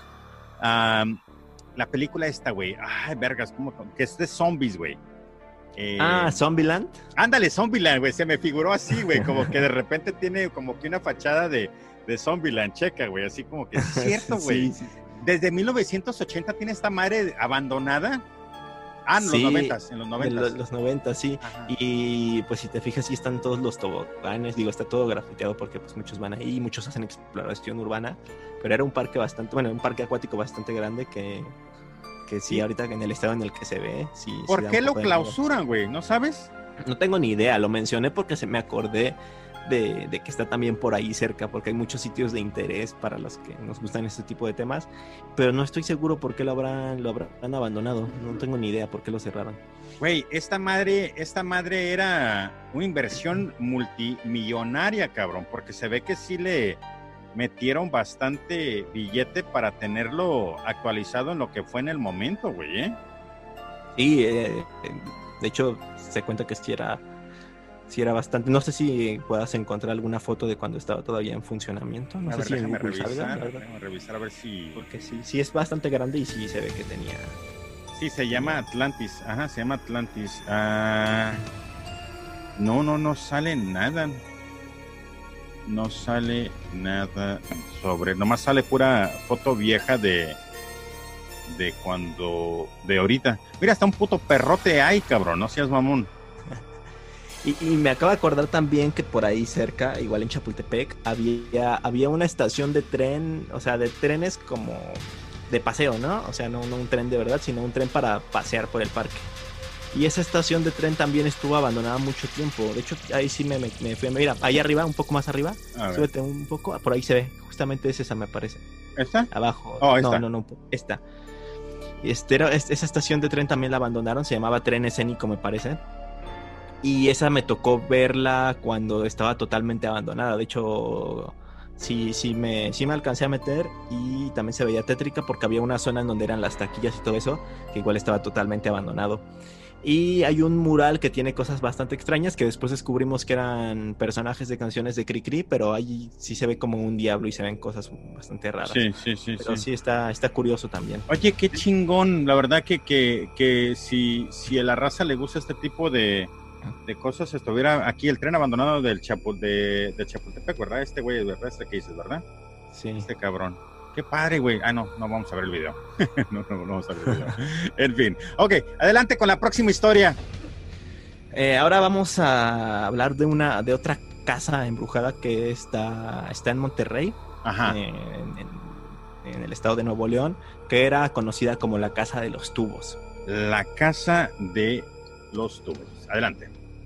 Um, la película esta, güey. Ay, vergas, ¿cómo? Que es de zombies, güey. Eh, ah, Zombieland. Ándale, Zombieland, güey, se me figuró así, güey, como que de repente tiene como que una fachada de, de Zombieland, checa, güey, así como que es cierto, güey. Sí, sí. Desde mil novecientos ochenta tiene esta madre abandonada. Ah, en sí, los noventas, en los noventas. Los, los noventas, sí. Ajá. Y pues si te fijas, sí están todos los toboganes, digo, está todo grafiteado porque pues muchos van ahí, muchos hacen exploración urbana, pero era un parque bastante, bueno, un parque acuático bastante grande que... que sí, ahorita en el estado en el que se ve, sí. ¿Por sí qué lo clausuran, güey? ¿No sabes? No tengo ni idea, lo mencioné porque se me acordé de, de que está también por ahí cerca, porque hay muchos sitios de interés para los que nos gustan este tipo de temas, pero no estoy seguro por qué lo habrán, lo habrán abandonado, no tengo ni idea por qué lo cerraron. Güey, esta madre, esta madre era una inversión multimillonaria, cabrón, porque se ve que sí le... metieron bastante billete para tenerlo actualizado en lo que fue en el momento, güey, ¿eh? Sí, eh, de hecho, se cuenta que sí era, sí era bastante... No sé si puedas encontrar alguna foto de cuando estaba todavía en funcionamiento. No a sé ver, si déjame en Google revisar, salga, déjame revisar a ver si... Porque sí, sí es bastante grande y sí se ve que tenía... Sí, se llama Atlantis, ajá, se llama Atlantis. Ah, no, no, no sale nada. No sale nada sobre, nomás sale pura foto vieja de de cuando, de ahorita. Mira, hasta un puto perrote hay, cabrón, no seas mamón. Y, y me acabo de acordar también que por ahí cerca, igual en Chapultepec, había, había una estación de tren, o sea, de trenes como de paseo, ¿no? O sea, no, no un tren de verdad, sino un tren para pasear por el parque. Y esa estación de tren también estuvo abandonada mucho tiempo. De hecho, ahí sí me, me, me fui. Mira, ahí arriba, un poco más arriba. Súbete un poco. Por ahí se ve. Justamente es esa, me parece. ¿Esta? Abajo. Oh, no, esta. no, no. Esta. Este era, esa estación de tren también la abandonaron. Se llamaba Tren Escénico, me parece. Y esa me tocó verla cuando estaba totalmente abandonada. De hecho... Sí, sí me, sí me alcancé a meter y también se veía tétrica porque había una zona en donde eran las taquillas y todo eso que igual estaba totalmente abandonado. Y hay un mural que tiene cosas bastante extrañas que después descubrimos que eran personajes de canciones de Cricri, pero ahí sí se ve como un diablo y se ven cosas bastante raras. Sí, sí, sí. Pero sí, sí está, está curioso también. Oye, qué chingón, la verdad que, que, que si, si a la raza le gusta este tipo de... de cosas, estuviera aquí el tren abandonado del Chapul de, de Chapultepec, ¿verdad? Este güey, ¿verdad? Este que dices, ¿verdad? Sí. Este cabrón. Qué padre, güey. Ah, no, no vamos a ver el video. no, no, no vamos a ver el video. En fin. Ok, adelante con la próxima historia. Eh, ahora vamos a hablar de una, de otra casa embrujada que está, está en Monterrey. Ajá. En, en, en el estado de Nuevo León, que era conocida como la Casa de los Tubos. La Casa de los Tubos. Adelante.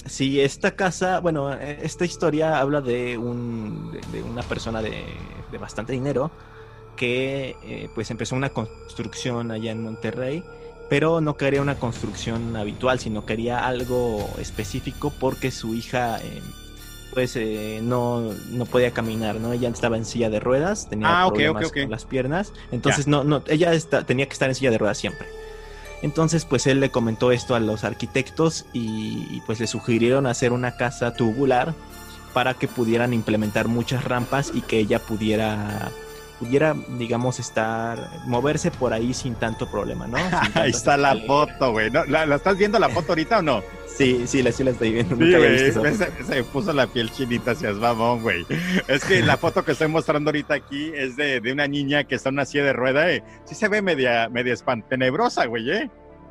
Sí, esta casa, bueno, esta historia habla de un de, de una persona de, de bastante dinero que eh, pues empezó una construcción allá en Monterrey, pero no quería una construcción habitual, sino quería algo específico porque su hija eh, pues eh, no, no podía caminar, ¿no? Ella estaba en silla de ruedas, tenía Ah, ok, problemas ok, ok. con las piernas, entonces Ya. no, no, ella está, tenía que estar en silla de ruedas siempre. Entonces, pues él le comentó esto a los arquitectos y, y, pues le sugirieron hacer una casa tubular para que pudieran implementar muchas rampas y que ella pudiera, pudiera, digamos, estar, moverse por ahí sin tanto problema, ¿no? Sin tanto Ahí está la escalera. foto, güey. ¿No? ¿La, la estás viendo la foto ahorita o no? Sí, sí, la, sí la estoy viendo. Sí, Nunca había güey, visto esa se, foto. se me puso la piel chinita hacia mamón, güey. Es que la foto que estoy mostrando ahorita aquí es de, de una niña que está en una silla de rueda. Eh. Sí se ve media, media espantenebrosa, güey, ¿eh?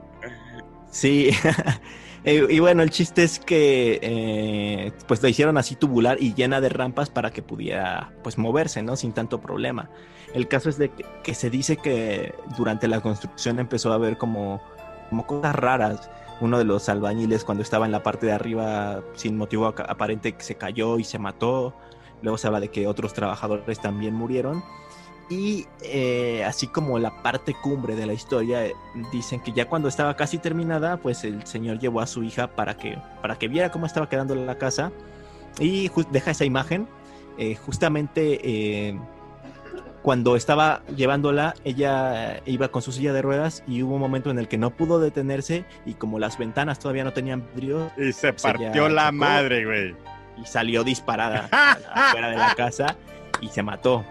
Sí, eh, y bueno, el chiste es que eh, pues la hicieron así tubular y llena de rampas para que pudiera pues moverse, ¿no? Sin tanto problema. El caso es de que, que se dice que durante la construcción empezó a haber como, como cosas raras. Uno de los albañiles cuando estaba en la parte de arriba sin motivo aparente se cayó y se mató. Luego se habla de que otros trabajadores también murieron. Y eh, así como la parte cumbre de la historia, eh, dicen que ya cuando estaba casi terminada, pues el señor llevó a su hija para que, para que viera cómo estaba quedando la casa. Y ju- deja esa imagen. Eh, justamente eh, cuando estaba llevándola, ella iba con su silla de ruedas y hubo un momento en el que no pudo detenerse y como las ventanas todavía no tenían vidrio, Y se pues partió ella la chocó madre, güey. y salió disparada afuera de la casa y se mató.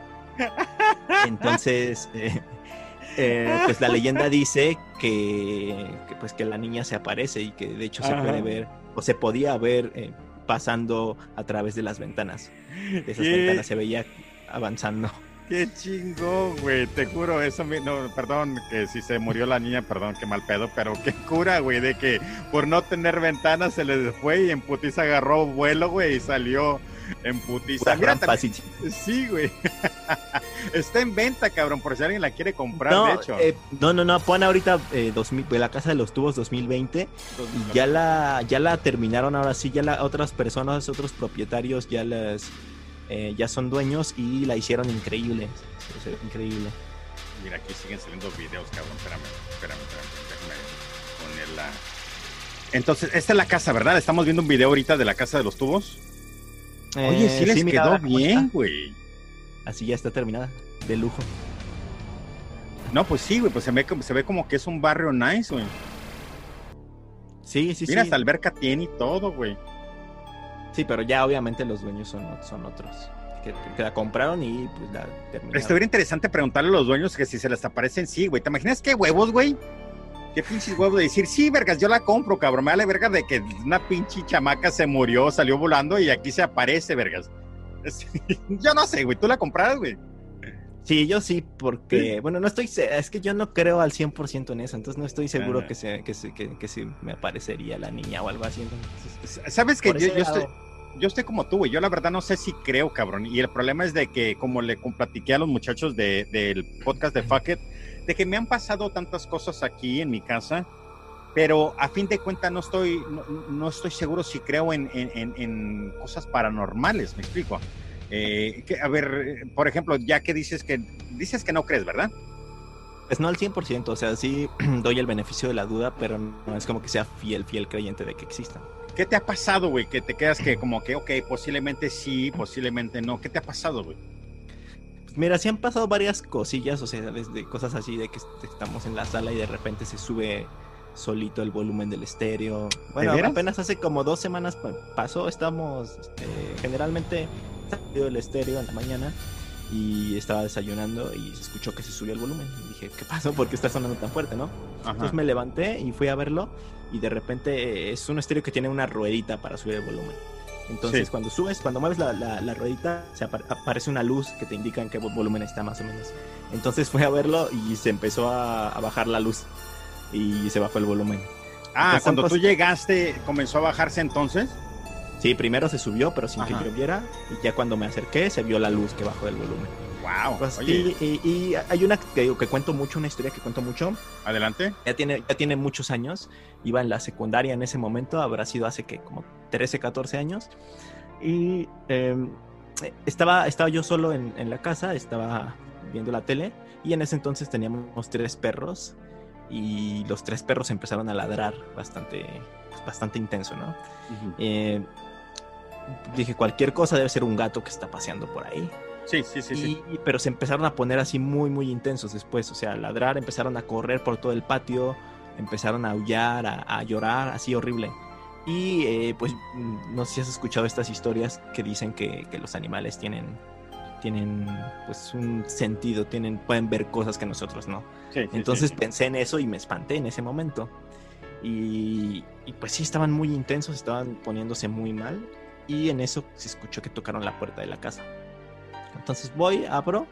Entonces, eh, eh, pues la leyenda dice que, que, pues que la niña se aparece y que de hecho se Ajá. puede ver o se podía ver eh, pasando a través de las ventanas. De esas ¿Qué? ventanas se veía avanzando. Qué chingón, güey. Te juro, eso me... No, perdón, que si se murió la niña, perdón, qué mal pedo, pero qué cura, güey, de que por no tener ventanas se le fue y en putiza agarró vuelo, güey, y salió en putiza. Pura Mira, rampa, también- sí. Sí, güey. Está en venta, cabrón, por si alguien la quiere comprar, No, de hecho. eh, no, no, no, pon ahorita eh, dos mil, la Casa de los Tubos dos mil veinte y ya la, ya la terminaron ahora sí, ya la, otras personas, otros propietarios ya las, eh, ya son dueños y la hicieron increíble, se ve increíble. Mira, aquí siguen saliendo videos, cabrón. Espérame, espérame, espérame. Déjame ponerla. Entonces, esta es la casa, ¿verdad? Estamos viendo un video ahorita de la casa de los tubos. Oye, sí Eh, les mira, quedó ahora cómo bien, está. güey. Así ya está terminada, de lujo. No, pues sí, güey, pues se ve, como- se ve como que es un barrio nice, güey. Sí, sí, Mira, sí. hasta alberca tiene y todo, güey. Sí, pero ya obviamente los dueños son, son otros. Que, que la compraron y pues la terminaron. Estuviera interesante preguntarle a los dueños que si se les aparecen, sí, güey. ¿Te imaginas qué huevos, güey? Qué pinches huevos de decir, sí, vergas, yo la compro, cabrón. Me vale verga de que una pinche chamaca se murió, salió volando y aquí se aparece, vergas. Es- yo no sé, güey. ¿Tú la compras, güey? Sí, yo sí, porque, bueno, no estoy, se- es que yo no creo al cien por ciento en eso, entonces no estoy seguro Ajá. que, se, que, se, que, que sí me aparecería la niña o algo así. Entonces, ¿Sabes que por yo, ese yo lado, estoy, yo estoy como tú, güey? Yo la verdad no sé si creo, cabrón. Y el problema es de que, como le platiqué a los muchachos de, del podcast de Fuck It, de que me han pasado tantas cosas aquí en mi casa, pero a fin de cuentas no estoy, no, no estoy seguro si creo en, en, en, en cosas paranormales, ¿me explico? Eh, que, a ver, por ejemplo, ya que dices que dices que no crees, ¿verdad? pues no al cien por ciento, o sea, sí doy el beneficio de la duda, pero no es como que sea fiel, fiel creyente de que existan. ¿Qué te ha pasado, güey? Que te quedas que como que, ok, posiblemente sí, posiblemente no. ¿Qué te ha pasado, güey? Pues mira, sí han pasado varias cosillas, o sea, desde cosas así de que estamos en la sala y de repente se sube solito el volumen del estéreo. Bueno, veras? apenas hace como dos semanas pa- pasó, estamos, este, generalmente salió el estéreo en la mañana y estaba desayunando y se escuchó que se subió el volumen. Y dije, ¿qué pasó? ¿Por qué está sonando tan fuerte, no? Ajá. Entonces me levanté y fui a verlo y de repente eh, es un estéreo que tiene una ruedita para subir el volumen. Entonces Sí. cuando subes, cuando mueves la, la, la ruedita, se apa- aparece una luz que te indica en qué volumen está más o menos. Entonces fui a verlo y se empezó a, a bajar la luz y se bajó el volumen. Ah, Entonces, cuando pues, tú llegaste, comenzó a bajarse entonces. Sí, primero se subió, pero sin Ajá. que yo viera. Y ya cuando me acerqué, se vio la luz que bajó del volumen. Wow. Pues, Oye. y, y, y hay una que digo que cuento mucho, una historia que cuento mucho. Adelante. Ya tiene, ya tiene muchos años. Iba en la secundaria en ese momento, habrá sido hace que como trece, catorce años. Y eh, estaba, estaba yo solo en, en la casa, estaba viendo la tele. Y en ese entonces teníamos tres perros. Y los tres perros empezaron a ladrar bastante, pues, bastante intenso, ¿no? Uh-huh. Eh, dije, cualquier cosa debe ser un gato que está paseando por ahí. Sí, sí, sí, y, sí. Pero se empezaron a poner así muy, muy intensos después. O sea, a ladrar, empezaron a correr por todo el patio, empezaron a aullar, a, a llorar, así horrible. Y eh, pues no sé si has escuchado estas historias que dicen que, que los animales tienen, tienen pues un sentido, tienen, pueden ver cosas que nosotros no. Sí, sí, Entonces sí. pensé en eso y me espanté en ese momento. Y, y pues sí, estaban muy intensos, estaban poniéndose muy mal. Y en eso se escuchó que tocaron la puerta de la casa. Entonces voy, abro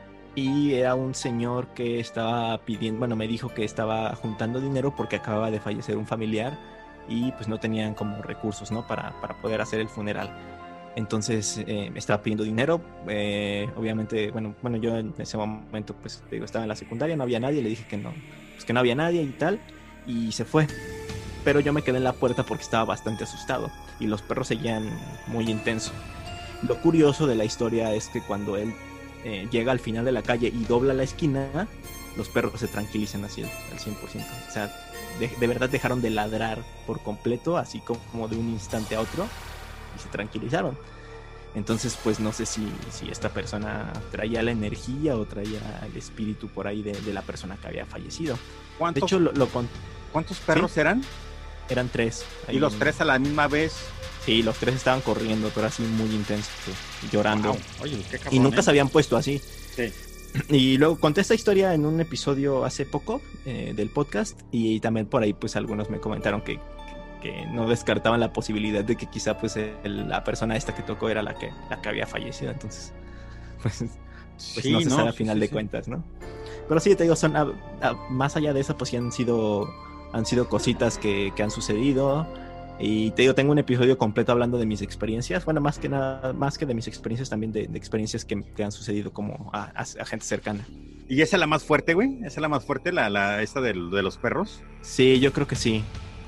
y era un señor que estaba pidiendo, bueno, me dijo que estaba juntando dinero porque acababa de fallecer un familiar y pues no tenían como recursos, ¿no? Para, para poder hacer el funeral. Entonces eh, me estaba pidiendo dinero, eh, obviamente, bueno, bueno, yo en ese momento pues digo, estaba en la secundaria, no había nadie, le dije que no, pues que no había nadie y tal, y se fue. Pero yo me quedé en la puerta porque estaba bastante asustado y los perros seguían muy intensos. Lo curioso de la historia es que cuando él eh, llega al final de la calle y dobla la esquina, los perros se tranquilizan así al cien por ciento. O sea, de, de verdad dejaron de ladrar por completo, así como de un instante a otro, y se tranquilizaron. Entonces, pues no sé si, si esta persona traía la energía o traía el espíritu por ahí de, de la persona que había fallecido. ¿Cuántos, de hecho, lo, lo con... ¿cuántos perros ¿Sí? eran? Eran tres. ¿Y los en... tres a la misma vez? Sí, los tres estaban corriendo, pero así muy intensos, llorando. Wow. Oye, qué cabrón, y nunca ¿eh? se habían puesto así. Sí. Y luego conté esta historia en un episodio hace poco eh, del podcast y también por ahí pues algunos me comentaron que, que no descartaban la posibilidad de que quizá pues el, la persona esta que tocó era la que, la que había fallecido. Entonces, pues, pues sí, no se no, sabe a final sí, de sí. cuentas, ¿no? Pero sí, te digo, son a, a, más allá de eso, pues sí han sido, han sido cositas que, que han sucedido. Y te digo, tengo un episodio completo hablando de mis experiencias. Bueno, más que nada, más que de mis experiencias, también de, de experiencias que, que han sucedido como a, a, a gente cercana. ¿Y esa es la más fuerte, güey? ¿Esa es la más fuerte, la, la esta de, de los perros? Sí, yo creo que sí.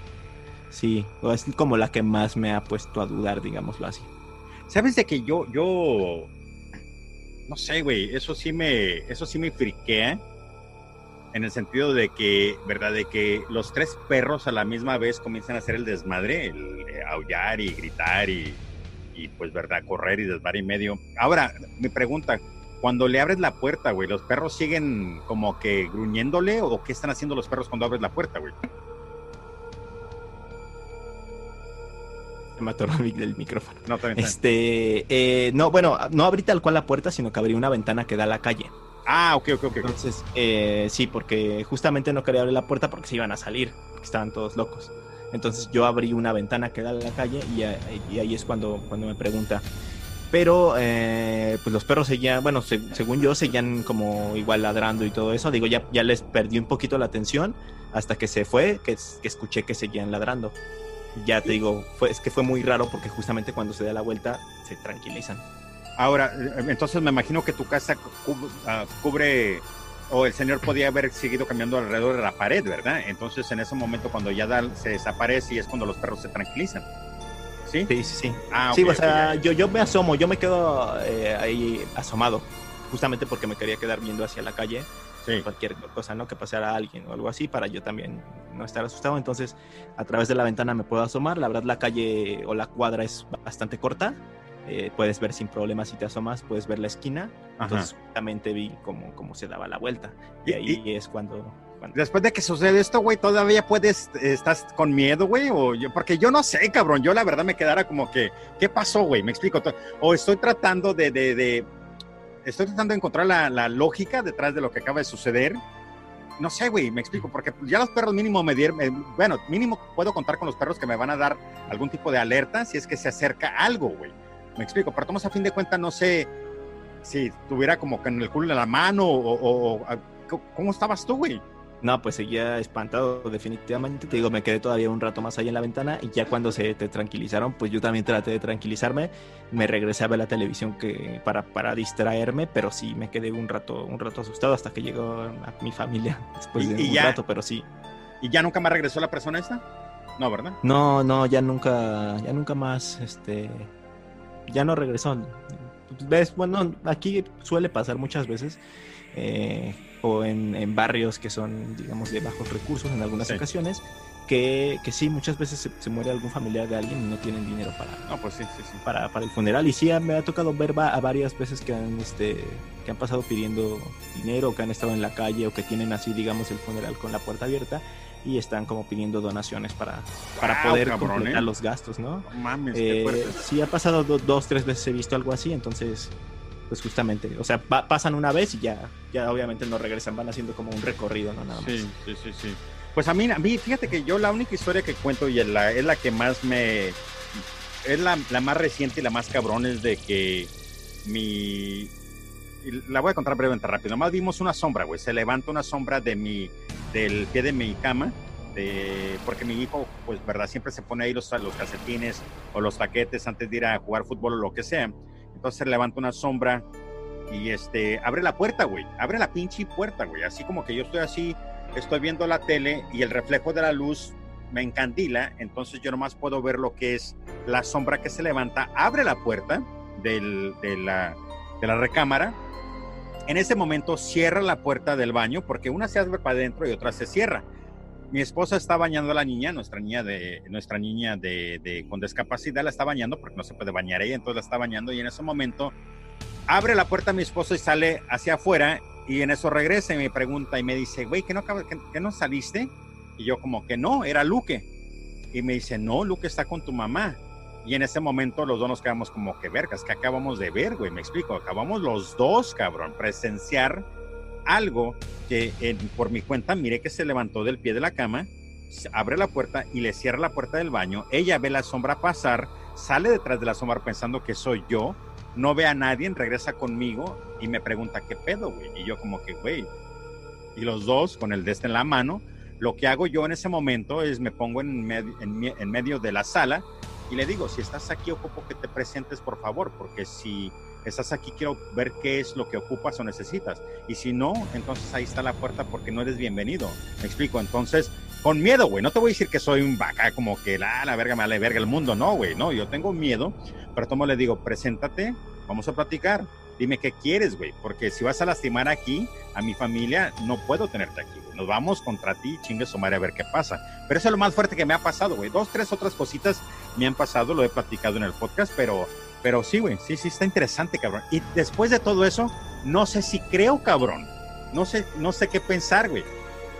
Sí, es como la que más me ha puesto a dudar, digámoslo así. ¿Sabes de que yo, yo, no sé, güey, eso sí me, eso sí me friquea? En el sentido de que, ¿verdad? De que los tres perros a la misma vez comienzan a hacer el desmadre, el eh, aullar y gritar y, y, pues, ¿verdad? Correr y desmadre y medio. Ahora, mi pregunta, cuando le abres la puerta, güey, ¿los perros siguen como que gruñéndole o qué están haciendo los perros cuando abres la puerta, güey? Se me atoró el micrófono. No, también. Este, eh, no, bueno, no abrí tal cual la puerta, sino que abrí una ventana que da a la calle. Ah, ok, ok, ok. Entonces, eh, sí, porque justamente no quería abrir la puerta porque se iban a salir, porque estaban todos locos. Entonces yo abrí una ventana que da a la calle y, y ahí es cuando, cuando me pregunta. Pero, eh, pues los perros seguían, bueno, se, según yo, seguían como igual ladrando y todo eso. Digo, ya, ya les perdí un poquito la atención hasta que se fue, que, que escuché que seguían ladrando. Ya te digo, fue, es que fue muy raro porque justamente cuando se da la vuelta se tranquilizan. Ahora, entonces me imagino que tu casa cubre, uh, cubre o el señor podía haber seguido caminando alrededor de la pared, ¿verdad? Entonces en ese momento cuando ya da, se desaparece y es cuando los perros se tranquilizan. ¿Sí? Sí, sí, sí. Ah, sí, okay, o sea, okay, yo, yo me asomo, yo me quedo eh, ahí asomado, justamente porque me quería quedar viendo hacia la calle. Sí. Cualquier cosa, ¿no? Que pasara a alguien o algo así para yo también no estar asustado. Entonces, a través de la ventana me puedo asomar. La verdad, la calle o la cuadra es bastante corta. Eh, puedes ver sin problemas si te asomas, puedes ver la esquina. Ajá. Entonces justamente vi cómo, cómo se daba la vuelta y, y ahí y, es cuando, cuando después de que sucede esto, güey, todavía puedes, estás con miedo, güey, o yo, porque yo no sé, cabrón, yo la verdad me quedara como que, ¿qué pasó, güey? Me explico, o estoy tratando de, de, de estoy tratando de encontrar la, la lógica detrás de lo que acaba de suceder. No sé, güey, me explico, porque ya los perros mínimo me dieron, eh, bueno, mínimo puedo contar con los perros que me van a dar algún tipo de alerta si es que se acerca algo, güey. Me explico, pero Tomás, a fin de cuentas, no sé si tuviera como que en el culo de la mano o, o, o ¿cómo estabas tú, güey? No, pues seguía espantado definitivamente. Te digo, me quedé todavía un rato más ahí en la ventana y ya cuando se te tranquilizaron, pues yo también traté de tranquilizarme. Me regresé a ver la televisión que para, para distraerme, pero sí me quedé un rato, un rato asustado hasta que llegó a mi familia después de ¿Y, y un ya, rato, pero sí. ¿Y ya nunca más regresó la persona esta? No, ¿verdad? No, no, ya nunca, ya nunca más, este, ya no regresó. ¿Ves? Bueno, aquí suele pasar muchas veces. Eh, o en, en barrios que son, digamos, de bajos recursos en algunas sí. ocasiones, que, que sí, muchas veces se, se muere algún familiar de alguien y no tienen dinero para, no, pues sí, sí, sí. para, para el funeral. Y sí, me ha tocado ver va, a varias veces que han, este, que han pasado pidiendo dinero, que han estado en la calle o que tienen así, digamos, el funeral con la puerta abierta y están como pidiendo donaciones para, wow, para poder cabrón, completar ¿eh? los gastos, ¿no? No mames, eh, qué fuerte. Sí, ha pasado do, dos, tres veces he visto algo así, entonces... Pues justamente, o sea, pa- pasan una vez y ya, ya obviamente no regresan, van haciendo como un recorrido, ¿no? Nada más. Sí, sí, sí, sí. Pues a mí, a mí, fíjate que yo la única historia que cuento y es la, es la que más me... Es la, la más reciente y la más cabrón es de que mi... La voy a contar brevemente rápido. Nomás vimos una sombra, güey. Se levanta una sombra de mi, del pie de mi cama. De, porque mi hijo, pues, verdad, siempre se pone ahí los, los calcetines o los taquetes antes de ir a jugar fútbol o lo que sea. Entonces levanta una sombra y este, abre la puerta, güey. Abre la pinche puerta, güey. Así como que yo estoy así, estoy viendo la tele y el reflejo de la luz me encandila. Entonces yo nomás puedo ver lo que es la sombra que se levanta. Abre la puerta del, de, la, de la recámara. En ese momento cierra la puerta del baño porque una se abre para adentro y otra se cierra. Mi esposa está bañando a la niña, nuestra niña de nuestra niña de, de con discapacidad la está bañando porque no se puede bañar ella, entonces la está bañando y en ese momento abre la puerta mi esposa y sale hacia afuera y en eso regresa y me pregunta y me dice, güey, ¿que no, que, que no saliste? Y yo como que no, era Luque. Y me dice, no, Luque está con tu mamá. Y en ese momento los dos nos quedamos como que vergas, que acabamos de ver, güey, me explico, acabamos los dos, cabrón, presenciar algo que en, por mi cuenta miré que se levantó del pie de la cama, abre la puerta y le cierra la puerta del baño, ella ve la sombra pasar, sale detrás de la sombra pensando que soy yo, no ve a nadie, regresa conmigo y me pregunta qué pedo, güey, y yo como que güey, y los dos con el de este en la mano, lo que hago yo en ese momento es me pongo en, med- en, en medio de la sala y le digo, si estás aquí ocupo que te presentes por favor, porque si estás aquí quiero ver qué es lo que ocupas o necesitas, y si no, entonces ahí está la puerta porque no eres bienvenido, me explico, entonces con miedo, güey, no te voy a decir que soy un vaca como que la, la verga me vale verga el mundo, no, güey, no, yo tengo miedo, pero tomo le digo, preséntate, vamos a platicar, dime qué quieres, güey, porque si vas a lastimar aquí a mi familia, no puedo tenerte aquí, güey. Nos vamos contra ti, chingue su madre a ver qué pasa, pero eso es lo más fuerte que me ha pasado, güey, dos, tres otras cositas me han pasado, lo he platicado en el podcast, pero Pero sí, güey, sí, sí, está interesante, cabrón. Y después de todo eso, no sé si creo, cabrón. No sé, no sé qué pensar, güey.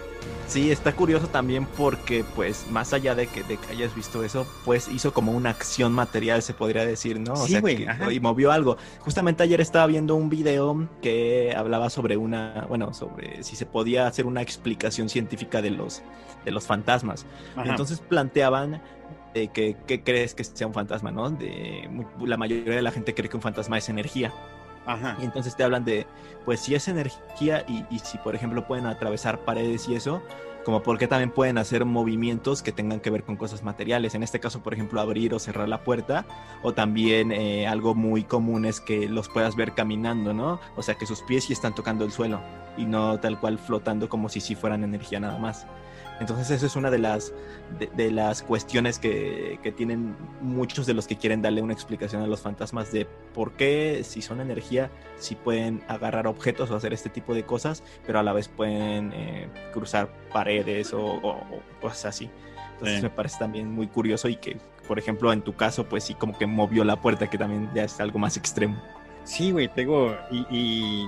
Sí, está curioso también porque, pues, más allá de que, de que hayas visto eso, pues hizo como una acción material, se podría decir, ¿no? O sí, sea, güey, que, y movió algo. Justamente ayer estaba viendo un video que hablaba sobre una, bueno, sobre si se podía hacer una explicación científica de los, de los fantasmas. Ajá. Entonces planteaban de que, ¿qué crees que sea un fantasma, no? De, la mayoría de la gente cree que un fantasma es energía. Ajá. Y entonces te hablan de, pues si es energía y, y si por ejemplo pueden atravesar paredes y eso, como porque también pueden hacer movimientos que tengan que ver con cosas materiales, en este caso por ejemplo abrir o cerrar la puerta, o también eh, algo muy común es que los puedas ver caminando, ¿no? O sea que sus pies sí están tocando el suelo y no tal cual flotando como si sí fueran energía nada más. Entonces eso es una de las, de, de las cuestiones que, que tienen muchos de los que quieren darle una explicación a los fantasmas de por qué, si son energía, si pueden agarrar objetos o hacer este tipo de cosas, pero a la vez pueden eh, cruzar paredes o, o, o cosas así. Entonces sí. Me parece también muy curioso y que, por ejemplo, en tu caso, pues sí como que movió la puerta, que también ya es algo más extremo. Sí, güey, tengo... y... y...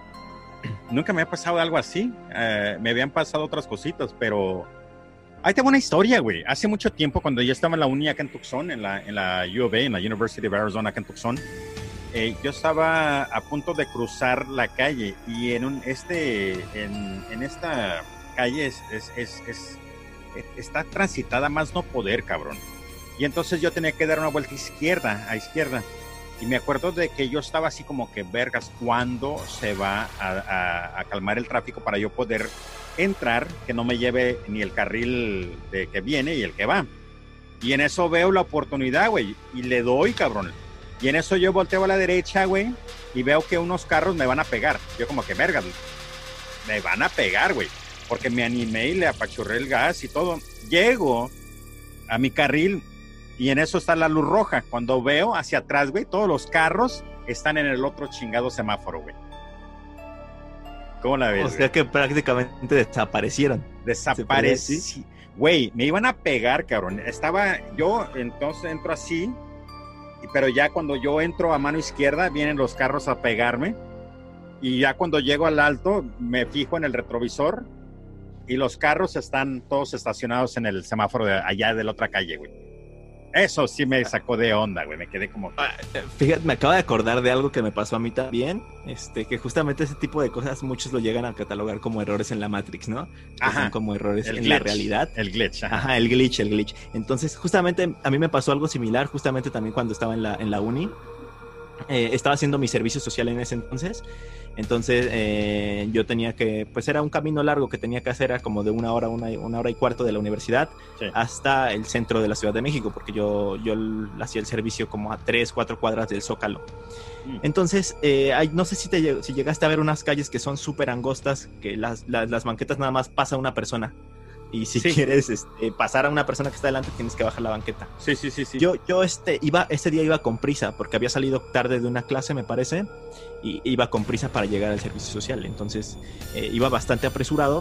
nunca me ha pasado algo así, uh, me habían pasado otras cositas, pero ahí tengo una historia, güey. Hace mucho tiempo, cuando yo estaba en la uni acá en Tucson, en la, en la U of A, en la University of Arizona acá en Tucson, eh, yo estaba a punto de cruzar la calle y en un, este, en, en esta calle es, es, es, es, está transitada más no poder, cabrón. Y entonces yo tenía que dar una vuelta izquierda, a izquierda. Y me acuerdo de que yo estaba así como que, vergas, ¿cuándo se va a, a, a calmar el tráfico para yo poder entrar que no me lleve ni el carril de que viene y el que va. Y en eso veo la oportunidad, güey, y le doy, cabrón. Y en eso yo volteo a la derecha, güey, y veo que unos carros me van a pegar. Yo como que, verga, me van a pegar, güey, porque me animé y le apachurré el gas y todo. Llego a mi carril y en eso está la luz roja. Cuando veo hacia atrás, güey, todos los carros están en el otro chingado semáforo, güey. ¿Cómo la ves? O sea, güey, que prácticamente desaparecieron. Desaparecí. Güey, me iban a pegar, cabrón. Estaba yo, entonces entro así, pero ya cuando yo entro a mano izquierda, vienen los carros a pegarme. Y ya cuando llego al alto, me fijo en el retrovisor y los carros están todos estacionados en el semáforo de allá de la otra calle, güey. Eso sí me sacó de onda, güey. Me quedé como... Fíjate, me acabo de acordar de algo que me pasó a mí también. Este, que justamente ese tipo de cosas muchos lo llegan a catalogar como errores en la Matrix, ¿no? Que son como errores en la realidad. El glitch. Ajá. ajá, el glitch, el glitch. Entonces, justamente a mí me pasó algo similar, justamente también cuando estaba en la, en la uni. Eh, estaba haciendo mi servicio social en ese entonces. Entonces eh, yo tenía que, pues era un camino largo que tenía que hacer, era como de una hora, una, una hora y cuarto de la universidad, sí, hasta el centro de la Ciudad de México, porque yo, yo hacía el servicio como a tres, cuatro cuadras del Zócalo. Mm. Entonces, eh, hay, no sé si, te, si llegaste a ver unas calles que son súper angostas, que las, las, las banquetas nada más pasa una persona. Y si sí. quieres este, pasar a una persona que está delante, tienes que bajar la banqueta. Sí, sí, sí, sí. Yo, yo este, iba, ese día iba con prisa, porque había salido tarde de una clase, me parece, y iba con prisa para llegar al servicio social. Entonces, eh, iba bastante apresurado.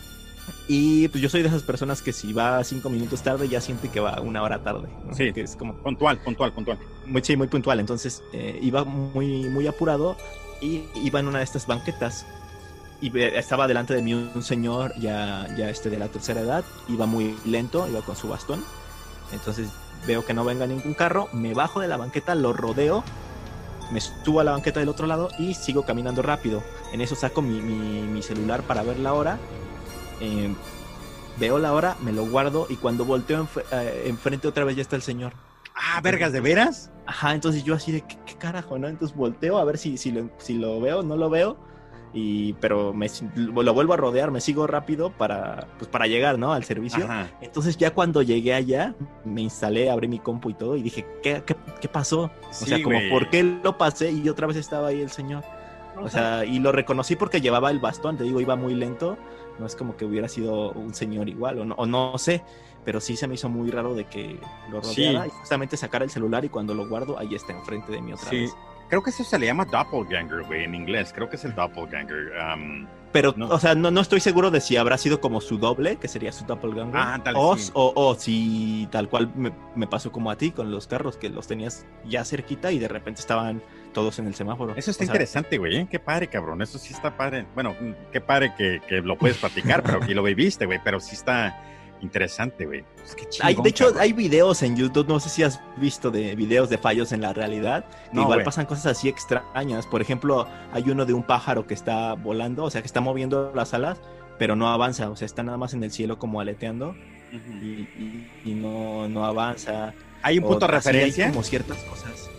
Y pues yo soy de esas personas que si va cinco minutos tarde, ya siente que va una hora tarde, ¿no? Sí, que es como puntual, puntual, puntual. Muy, sí, muy puntual. Entonces, eh, iba muy, muy apurado y iba en una de estas banquetas. Y estaba delante de mí un señor ya, ya este de la tercera edad, iba muy lento, iba con su bastón. Entonces veo que no venga ningún carro, me bajo de la banqueta, lo rodeo, me subo a la banqueta del otro lado y sigo caminando rápido. En eso saco mi, mi, mi celular para ver la hora, eh, veo la hora, me lo guardo y cuando volteo enf- eh, enfrente otra vez ya está el señor. Ah, vergas, ¿de veras? Ajá, entonces yo así de, ¿qué, qué carajo, no? Entonces volteo a ver si, si, lo, si lo veo, no lo veo. Y, pero me, lo vuelvo a rodear, me sigo rápido para, pues para llegar, ¿no? Al servicio. Ajá. Entonces ya cuando llegué allá, me instalé, abrí mi compu y todo y dije, ¿qué, qué, qué pasó? Sí, o sea, como, güey, ¿por qué lo pasé? Y otra vez estaba ahí el señor. O Ajá. sea, y lo reconocí porque llevaba el bastón, te digo, iba muy lento. No es como que hubiera sido un señor igual, o no, o no sé. Pero sí se me hizo muy raro de que lo rodeara sí. y justamente sacar el celular y cuando lo guardo, ahí está enfrente de mí otra sí. vez. Creo que eso se le llama doppelganger, güey, en inglés. Creo que es el doppelganger. Um, Pero, no. o sea, no, no estoy seguro de si habrá sido como su doble, que sería su doppelganger. Ah, tal o, sí. o, o si tal cual me, me pasó como a ti con los carros, que los tenías ya cerquita y de repente estaban todos en el semáforo. Eso está o sea, interesante, güey. ¿eh? Qué padre, cabrón. Eso sí está padre. Bueno, qué padre que, que lo puedes platicar, pero y lo viviste, güey. Pero sí está interesante, güey. Pues qué chingón, hay, de hecho, cabrón. Hay videos en YouTube, no sé si has visto de videos de fallos en la realidad, que no, igual wey. pasan cosas así extrañas. Por ejemplo, hay uno de un pájaro que está volando, o sea, que está moviendo las alas, pero no avanza, o sea, está nada más en el cielo como aleteando uh-huh. y, y, y no, no avanza. ¿Hay un punto de referencia? Hay como ciertas cosas.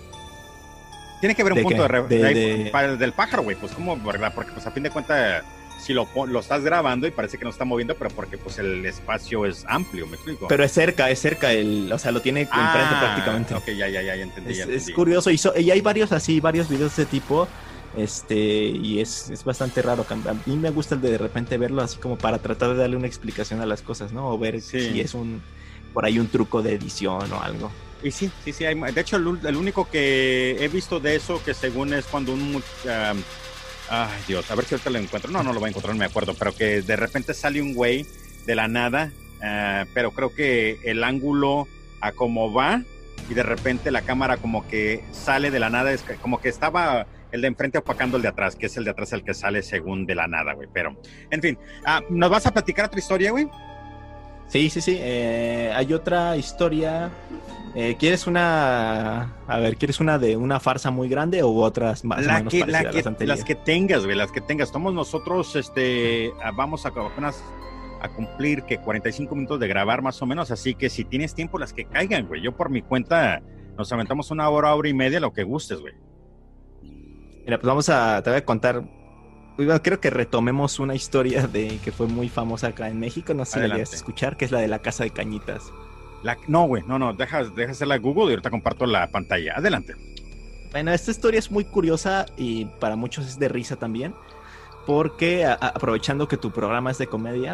Tiene que haber un ¿De punto qué? de referencia de, de... del pájaro, güey, pues como, ¿verdad? Porque pues a fin de cuentas... Si lo, lo estás grabando y parece que no está moviendo, pero porque pues el espacio es amplio, ¿me explico? Pero es cerca, es cerca, el, o sea, lo tiene ah, enfrente prácticamente. Ok, ya, ya, ya, ya entendí. Es, ya entendí. es curioso, y, so, y hay varios así, varios videos de ese tipo, este, y es, es bastante raro. A mí me gusta el de de repente verlo así como para tratar de darle una explicación a las cosas, ¿no? O ver sí. si es un, por ahí un truco de edición o algo. Y sí, sí, sí, hay, de hecho el, el único que he visto de eso, que según es cuando un... Um, ay, Dios, a ver si ahorita lo encuentro. No, no lo voy a encontrar, no me acuerdo. Pero que de repente sale un güey de la nada. Uh, pero creo que el ángulo a cómo va y de repente la cámara como que sale de la nada. Es como que estaba el de enfrente opacando el de atrás, que es el de atrás el que sale según de la nada, güey. Pero, en fin, uh, ¿nos vas a platicar otra historia, güey? Sí, sí, sí. Eh, hay otra historia... Eh, ¿Quieres una, a ver, quieres una de una farsa muy grande o otras más la o menos que, parecidas la a que, las anteriores? Las que tengas, güey, las que tengas. Somos nosotros, este, vamos a apenas a cumplir que cuarenta y cinco minutos de grabar más o menos, así que si tienes tiempo, las que caigan, güey. Yo por mi cuenta nos aventamos una hora, hora y media, lo que gustes, güey. Mira, pues vamos a, te voy a contar bueno, creo que retomemos una historia de que fue muy famosa acá en México, no sé si la llegas a escuchar, que es la de la Casa de Cañitas. La, no, güey, no, no, deja, deja hacerla Google y ahorita comparto la pantalla. Adelante. Bueno, esta historia es muy curiosa y para muchos es de risa también, porque a, aprovechando que tu programa es de comedia,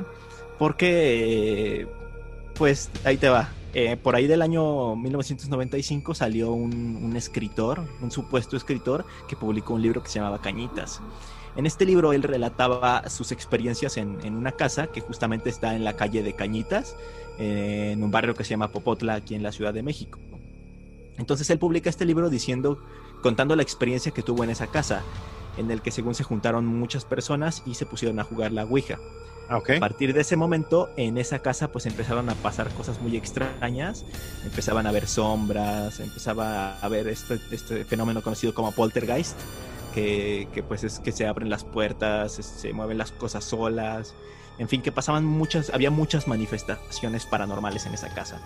porque, eh, pues, ahí te va. Eh, por ahí del año mil novecientos noventa y cinco salió un, un escritor, un supuesto escritor, que publicó un libro que se llamaba Cañitas. En este libro él relataba sus experiencias en, en una casa que justamente está en la calle de Cañitas, eh, en un barrio que se llama Popotla, aquí en la Ciudad de México. Entonces él publica este libro diciendo, contando la experiencia que tuvo en esa casa, en el que según se juntaron muchas personas y se pusieron a jugar la Ouija. Okay. A partir de ese momento, en esa casa pues empezaron a pasar cosas muy extrañas, empezaban a ver sombras, empezaba a haber este, este fenómeno conocido como poltergeist, que, que pues es que se abren las puertas, se mueven las cosas solas, en fin, que pasaban muchas, había muchas manifestaciones paranormales en esa casa.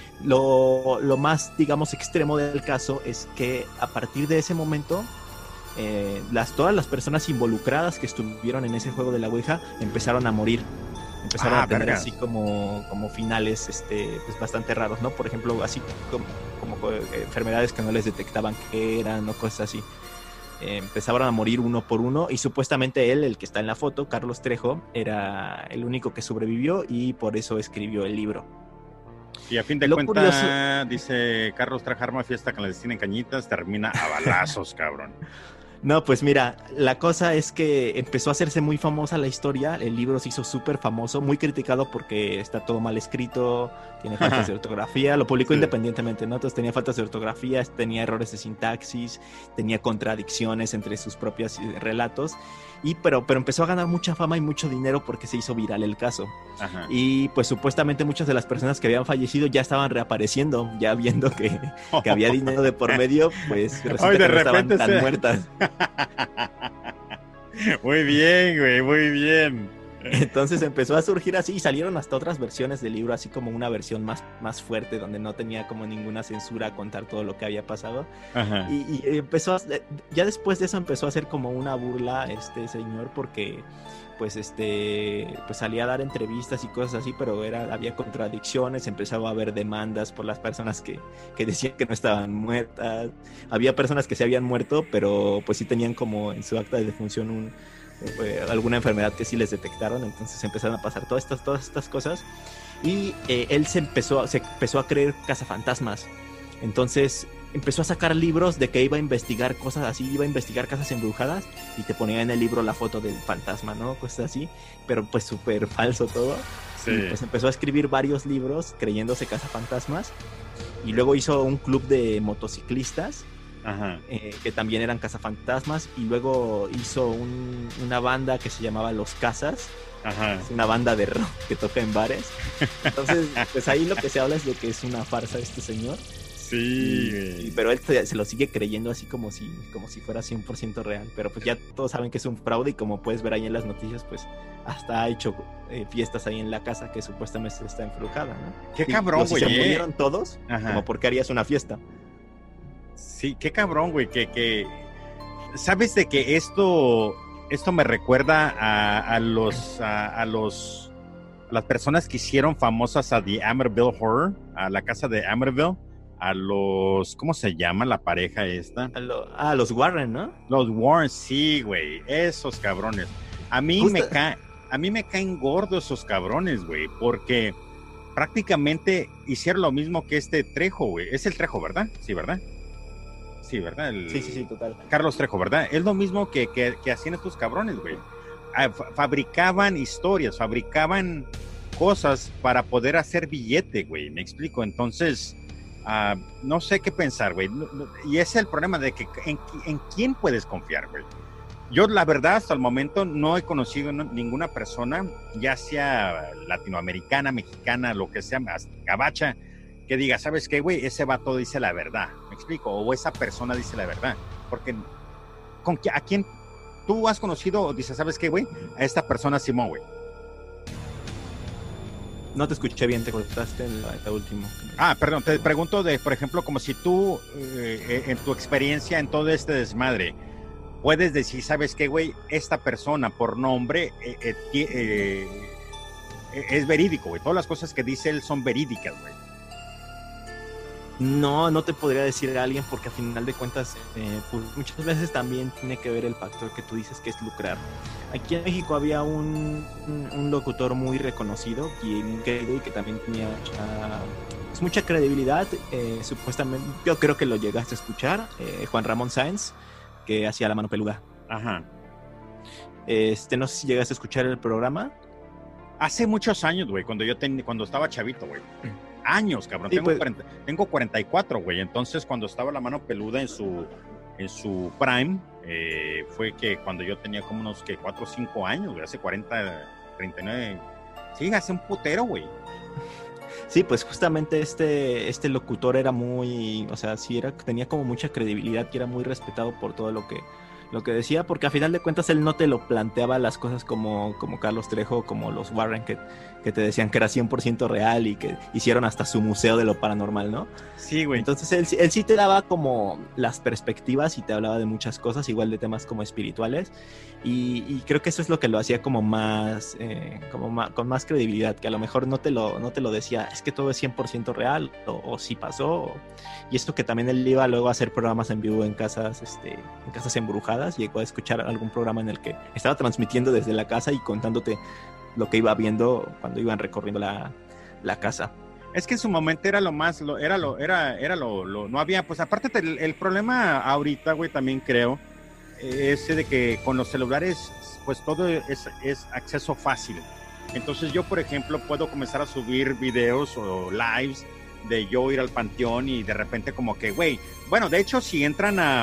Lo, lo más, digamos, extremo del caso es que a partir de ese momento, eh, las, todas las personas involucradas que estuvieron en ese juego de la Ouija empezaron a morir. Empezaron ah, a tener vergas. así como, como finales este, pues bastante raros, ¿no? Por ejemplo, así como, como eh, enfermedades que no les detectaban que eran o cosas así. Eh, empezaron a morir uno por uno y supuestamente él, el que está en la foto, Carlos Trejo, era el único que sobrevivió y por eso escribió el libro. Y a fin de Lo cuentas, curioso... dice Carlos trajo arma fiesta clandestina en Cañitas, termina a balazos, cabrón. No, pues mira, la cosa es que empezó a hacerse muy famosa la historia, el libro se hizo súper famoso, muy criticado porque está todo mal escrito, tiene faltas de ortografía, lo publicó sí. independientemente, ¿no? Entonces tenía faltas de ortografía, tenía errores de sintaxis, tenía contradicciones entre sus propios relatos, y pero, pero empezó a ganar mucha fama y mucho dinero porque se hizo viral el caso. Ajá. Y pues supuestamente muchas de las personas que habían fallecido ya estaban reapareciendo, ya viendo que, que había dinero de por medio, pues resulta Ay, que no estaban tan se... muertas. Muy bien, güey, muy bien. Entonces empezó a surgir así y salieron hasta otras versiones del libro, así como una versión más, más fuerte donde no tenía como ninguna censura a contar todo lo que había pasado. Ajá. Y, y empezó a, ya después de eso empezó a hacer como una burla este señor porque pues este pues salía a dar entrevistas y cosas así, pero era había contradicciones, empezaba a haber demandas por las personas que, que decían que no estaban muertas, había personas que se habían muerto pero pues sí tenían como en su acta de defunción un Eh, alguna enfermedad que sí les detectaron, entonces empezaron a pasar todas estas, todas estas cosas y eh, él se empezó, se empezó a creer cazafantasmas, entonces empezó a sacar libros de que iba a investigar cosas así, iba a investigar casas embrujadas y te ponía en el libro la foto del fantasma, ¿no? Cosas así, pero pues súper falso todo. Sí. Y pues empezó a escribir varios libros creyéndose cazafantasmas y luego hizo un club de motociclistas. Ajá. Eh, que también eran cazafantasmas y luego hizo un, una banda que se llamaba Los Cazas. Ajá. Es una banda de rock que toca en bares, entonces pues ahí lo que se habla es de que es una farsa este señor. Sí, y, y, pero él se lo sigue creyendo así como si, como si fuera cien por ciento real, pero pues ya todos saben que es un fraude y como puedes ver ahí en las noticias pues hasta ha hecho eh, fiestas ahí en la casa que supuestamente está embrujada, ¿no? Qué cabrón, güey. Si se murieron todos, Ajá. como por qué harías una fiesta. Sí, qué cabrón, güey, que, que... ¿Sabes de que esto esto me recuerda a, a los a, a los a las personas que hicieron famosas a The Amityville Horror, a la casa de Amityville, a los... ¿Cómo se llama la pareja esta? A lo, ah, los Warren, ¿no? Los Warren, sí, güey, esos cabrones. A mí Justo... me caen, a mí me caen gordos esos cabrones, güey, porque prácticamente hicieron lo mismo que este Trejo, güey. Es el Trejo, ¿verdad? Sí, ¿verdad? Sí, ¿verdad? El... Sí, sí, sí, total. Carlos Trejo, ¿verdad? Es lo mismo que, que, que hacían estos cabrones, güey. Fabricaban historias, fabricaban cosas para poder hacer billete, güey. Me explico. Entonces, uh, no sé qué pensar, güey. Y ese es el problema de que en, en quién puedes confiar, güey. Yo, la verdad, hasta el momento no he conocido ninguna persona, ya sea latinoamericana, mexicana, lo que sea, gabacha, que diga, ¿sabes qué, güey? Ese vato dice la verdad, ¿me explico? O esa persona dice la verdad, porque ¿con a quién tú has conocido o dices, ¿sabes qué, güey? A esta persona Simón, güey. No te escuché bien, te cortaste en la, la última. Ah, perdón, te pregunto de, por ejemplo, como si tú, eh, en tu experiencia en todo este desmadre, puedes decir, ¿sabes qué, güey? Esta persona por nombre eh, eh, eh, eh, es verídico, güey. Todas las cosas que dice él son verídicas, güey. No, no te podría decir a alguien porque a final de cuentas eh, pues muchas veces también tiene que ver el factor que tú dices que es lucrar. Aquí en México había un, un, un locutor muy reconocido y muy querido y que también tenía mucha, pues, mucha credibilidad. Eh, supuestamente, yo creo que lo llegaste a escuchar, eh, Juan Ramón Sáenz, que hacía La Mano Peluda. Ajá. Este, no sé si llegaste a escuchar el programa. Hace muchos años, güey, cuando yo ten, cuando estaba chavito, güey. Años, cabrón. Sí, tengo, pues, cuarenta, tengo cuarenta y cuatro, güey. Entonces, cuando estaba La Mano Peluda en su, en su prime, eh, fue que cuando yo tenía como unos que cuatro o cinco años, güey, hace cuarenta, treinta y nueve. Sí, hace un putero, güey. Sí, pues justamente este, este locutor era muy, o sea, sí era, tenía como mucha credibilidad y era muy respetado por todo lo que, lo que decía, porque a final de cuentas él no te lo planteaba las cosas como, como Carlos Trejo, como los Warren, que, que te decían que era cien por ciento real y que hicieron hasta su museo de lo paranormal, ¿no? Sí, güey. Entonces él, él sí te daba como las perspectivas y te hablaba de muchas cosas, igual de temas como espirituales, y, y creo que eso es lo que lo hacía como más, eh, como más, con más credibilidad, que a lo mejor no te lo, no te lo decía, es que todo es cien por ciento real, o, o sí pasó, o, y esto que también él iba luego a hacer programas en vivo en casas, este, en casas embrujadas, llegó a escuchar algún programa en el que estaba transmitiendo desde la casa y contándote lo que iba viendo cuando iban recorriendo la, la casa. Es que en su momento era lo más, lo, era lo, era, era lo, lo, no había, pues aparte el, el problema ahorita, güey, también creo, ese de que con los celulares, pues todo es, es acceso fácil. Entonces yo, por ejemplo, puedo comenzar a subir videos o lives de yo ir al panteón y de repente como que, güey, bueno, de hecho, si entran a,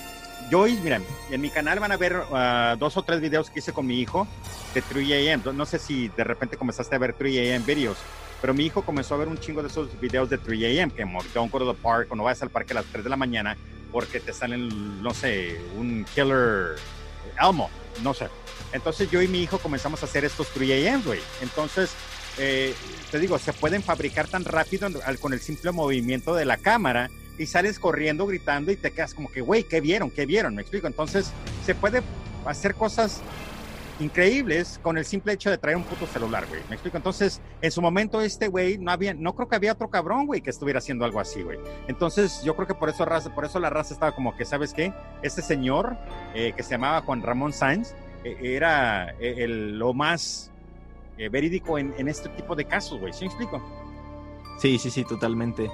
yo, miren, en mi canal van a ver uh, dos o tres videos que hice con mi hijo de tres a m. No sé si de repente comenzaste a ver tres a m videos, pero mi hijo comenzó a ver un chingo de esos videos de tres a m, que como Don't Go to the Park, o no vayas al parque a las tres de la mañana, porque te salen, no sé, un killer Elmo, no sé. Entonces yo y mi hijo comenzamos a hacer estos tres a m, güey. Entonces, eh, te digo, se pueden fabricar tan rápido con el simple movimiento de la cámara y sales corriendo, gritando y te quedas como que, güey, ¿qué vieron? ¿Qué vieron? ¿Me explico? Entonces, se puede hacer cosas increíbles con el simple hecho de traer un puto celular, güey. ¿Me explico? Entonces, en su momento este güey no había, no creo que había otro cabrón, güey, que estuviera haciendo algo así, güey. Entonces, yo creo que por eso raza, por eso la raza estaba como que, ¿sabes qué? Este señor eh, que se llamaba Juan Ramón Sáenz eh, era eh, el, lo más eh, verídico en, en este tipo de casos, güey. ¿Sí me explico? Sí, sí, sí, totalmente.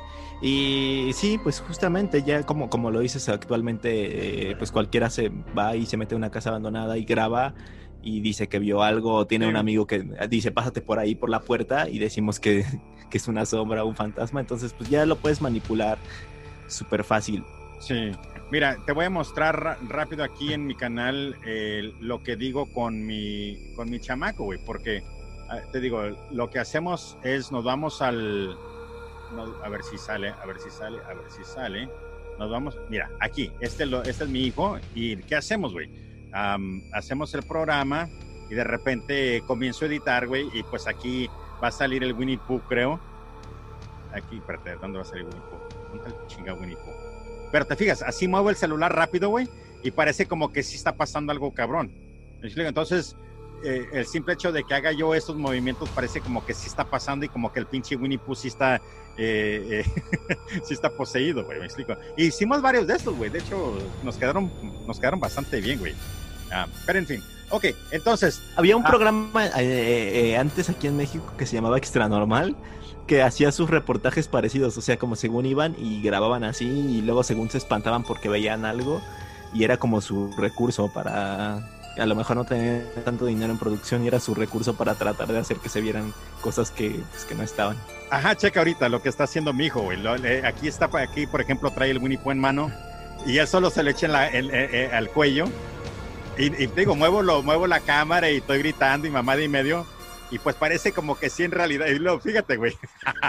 Y sí, pues justamente ya como, como lo dices actualmente, eh, pues cualquiera se va y se mete a una casa abandonada y graba y dice que vio algo, o tiene sí. un amigo que dice pásate por ahí por la puerta y decimos que, que es una sombra o un fantasma, entonces pues ya lo puedes manipular súper fácil. Sí, mira, te voy a mostrar rápido aquí en mi canal eh, lo que digo con mi, con mi chamaco, güey, porque te digo, lo que hacemos es nos vamos al... No, a ver si sale, a ver si sale, a ver si sale. Nos vamos, mira, aquí, este, lo, este es mi hijo. ¿Y qué hacemos, güey? Um, hacemos el programa y de repente comienzo a editar, güey, y pues aquí va a salir el Winnie Pooh, creo. Aquí, espérate, ¿dónde va a salir Winnie Pooh? ¿Dónde está el chinga Winnie Pooh? Pero te fijas, así muevo el celular rápido, güey, y parece como que sí está pasando algo cabrón. Entonces, Eh, el simple hecho de que haga yo estos movimientos parece como que sí está pasando y como que el pinche Winnie Pooh sí está eh, eh, sí está poseído, güey, me explico. Y hicimos varios de estos, güey, de hecho nos quedaron nos quedaron bastante bien, güey. Ah, pero en fin, ok, entonces había un ah, programa eh, eh, antes aquí en México que se llamaba Extra Normal, que hacía sus reportajes parecidos, o sea, como según iban y grababan así y luego según se espantaban porque veían algo y era como su recurso para... A lo mejor no tenía tanto dinero en producción y era su recurso para tratar de hacer que se vieran cosas que, pues, que no estaban. Ajá, checa ahorita lo que está haciendo mi hijo, güey. Lo, eh, aquí está, aquí por ejemplo trae el Winnie Pooh en mano y él solo se le echa en la, el, eh, eh, al cuello y, y digo, muevo, lo, muevo la cámara y estoy gritando y mamá de y medio y pues parece como que sí en realidad. Y luego, fíjate, güey,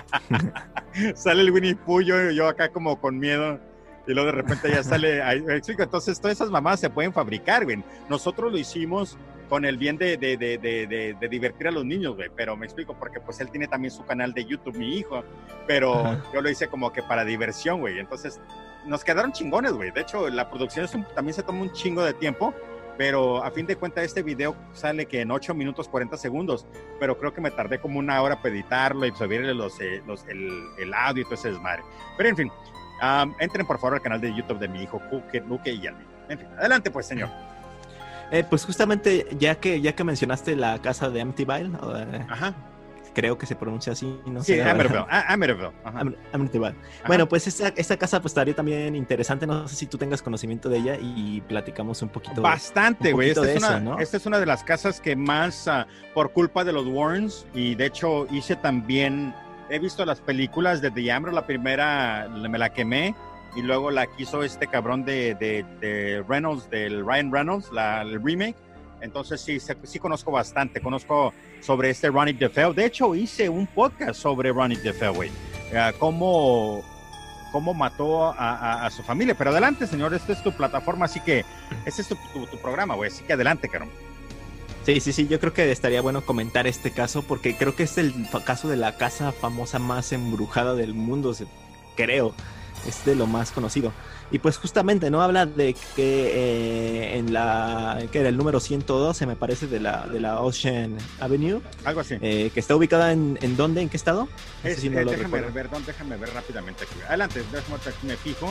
sale el Winnie Pooh, yo, yo acá como con miedo. Y luego de repente ya sale, entonces todas esas mamadas se pueden fabricar, güey. Nosotros lo hicimos con el bien de, de, de, de, de, de divertir a los niños, güey, pero me explico, porque pues él tiene también su canal de YouTube, mi hijo, pero Ajá. yo lo hice como que para diversión, güey. Entonces, nos quedaron chingones, güey. De hecho, la producción es un, también se toma un chingo de tiempo, pero a fin de cuentas este video sale que en ocho minutos cuarenta segundos, pero creo que me tardé como una hora para editarlo y subirle los, eh, los, el, el audio y todo ese desmadre. Pero en fin, um, entren por favor al canal de YouTube de mi hijo, Luke, Luke y Yanni. En fin, adelante pues, señor. Eh, pues justamente, ya que ya que mencionaste la casa de Amityville, eh, Ajá. creo que se pronuncia así, no sí, sé. Amityville, Amityville. Am Amityville. Bueno, pues esta, esta casa pues estaría también interesante, no sé si tú tengas conocimiento de ella y platicamos un poquito. Bastante, güey. Esta, ¿no? esta es una de las casas que más, uh, por culpa de los Warrens, y de hecho hice también, he visto las películas de The Hammer, la primera me la quemé, y luego la quiso este cabrón de, de, de Reynolds, del Ryan Reynolds, la, el remake. Entonces sí, sí conozco bastante, conozco sobre este Ronnie DeFeo. De hecho, hice un podcast sobre Ronnie DeFeo, güey. Uh, cómo, cómo mató a, a, a su familia. Pero adelante, señor, esta es tu plataforma, así que este es tu, tu, tu programa, güey. Así que adelante, cabrón. Sí, sí, sí, yo creo que estaría bueno comentar este caso porque creo que es el caso de la casa famosa más embrujada del mundo, creo. Es de lo más conocido. Y pues justamente, ¿no? Habla de que eh, en la... que era el número ciento doce, me parece, de la, de la Ocean Avenue. Algo así. Eh, que está ubicada en, ¿en dónde? ¿En qué estado? Es, no sé si no eh, déjame, ver, déjame ver rápidamente aquí. Adelante, déjame aquí me fijo.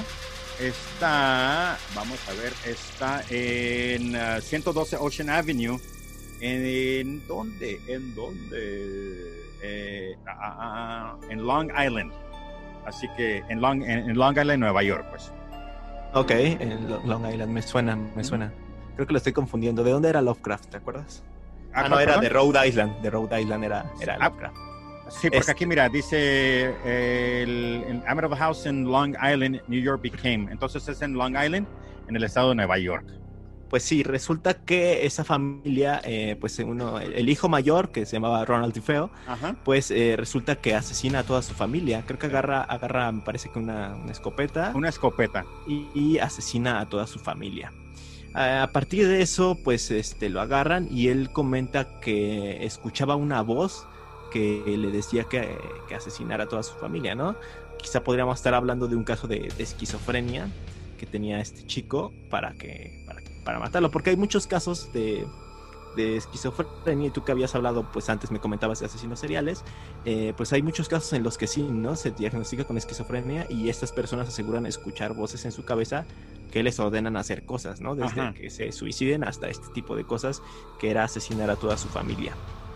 Está, vamos a ver, está en uh, ciento doce Ocean Avenue. ¿En, en dónde? ¿En dónde? Eh, uh, uh, en Long Island. Así que en Long, en, en Long Island, Nueva York, pues. Ok, en Long Island, me suena, me suena. Creo que lo estoy confundiendo. ¿De dónde era Lovecraft? ¿Te acuerdas? Ah, ah no, era de Rhode Island. De Rhode Island era, era Lovecraft. Sí, porque es... aquí, mira, dice eh, el, el Amityville House en Long Island, New York became. Entonces es en Long Island, en el estado de Nueva York. Pues sí, resulta que esa familia, eh, pues uno, el hijo mayor, que se llamaba Ronald DeFeo, Ajá. pues eh, resulta que asesina a toda su familia. Creo que agarra, agarra me parece que una, una escopeta. Una escopeta. Y, y asesina a toda su familia. A, a partir de eso, pues este, lo agarran y él comenta que escuchaba una voz que le decía que, que asesinara a toda su familia, ¿no? Quizá podríamos estar hablando de un caso de, de esquizofrenia que tenía este chico para que... Para que para matarlo, porque hay muchos casos de, de esquizofrenia, y tú que habías hablado, pues antes me comentabas de asesinos seriales, eh, pues hay muchos casos en los que sí, ¿no? Se diagnostica con esquizofrenia y estas personas aseguran escuchar voces en su cabeza que les ordenan hacer cosas, ¿no? Desde Ajá. que se suiciden hasta este tipo de cosas, que era asesinar a toda su familia.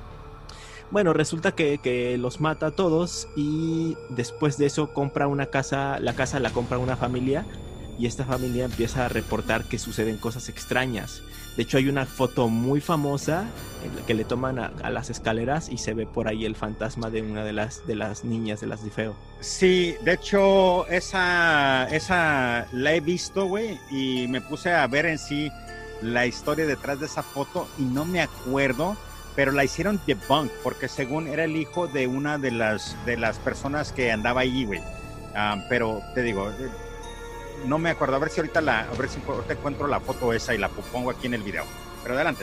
Bueno, resulta que, que los mata a todos y después de eso compra una casa, la casa la compra una familia. Y esta familia empieza a reportar que suceden cosas extrañas. De hecho, hay una foto muy famosa en la que le toman a, a las escaleras y se ve por ahí el fantasma de una de las, de las niñas de las DeFeo. Sí, de hecho, esa, esa la he visto, güey, y me puse a ver en sí la historia detrás de esa foto y no me acuerdo, pero la hicieron debunk porque según era el hijo de una de las, de las personas que andaba allí, güey. Um, pero te digo... No me acuerdo, a ver si ahorita la, a ver si ahorita encuentro la foto esa y la pongo aquí en el video. Pero adelante.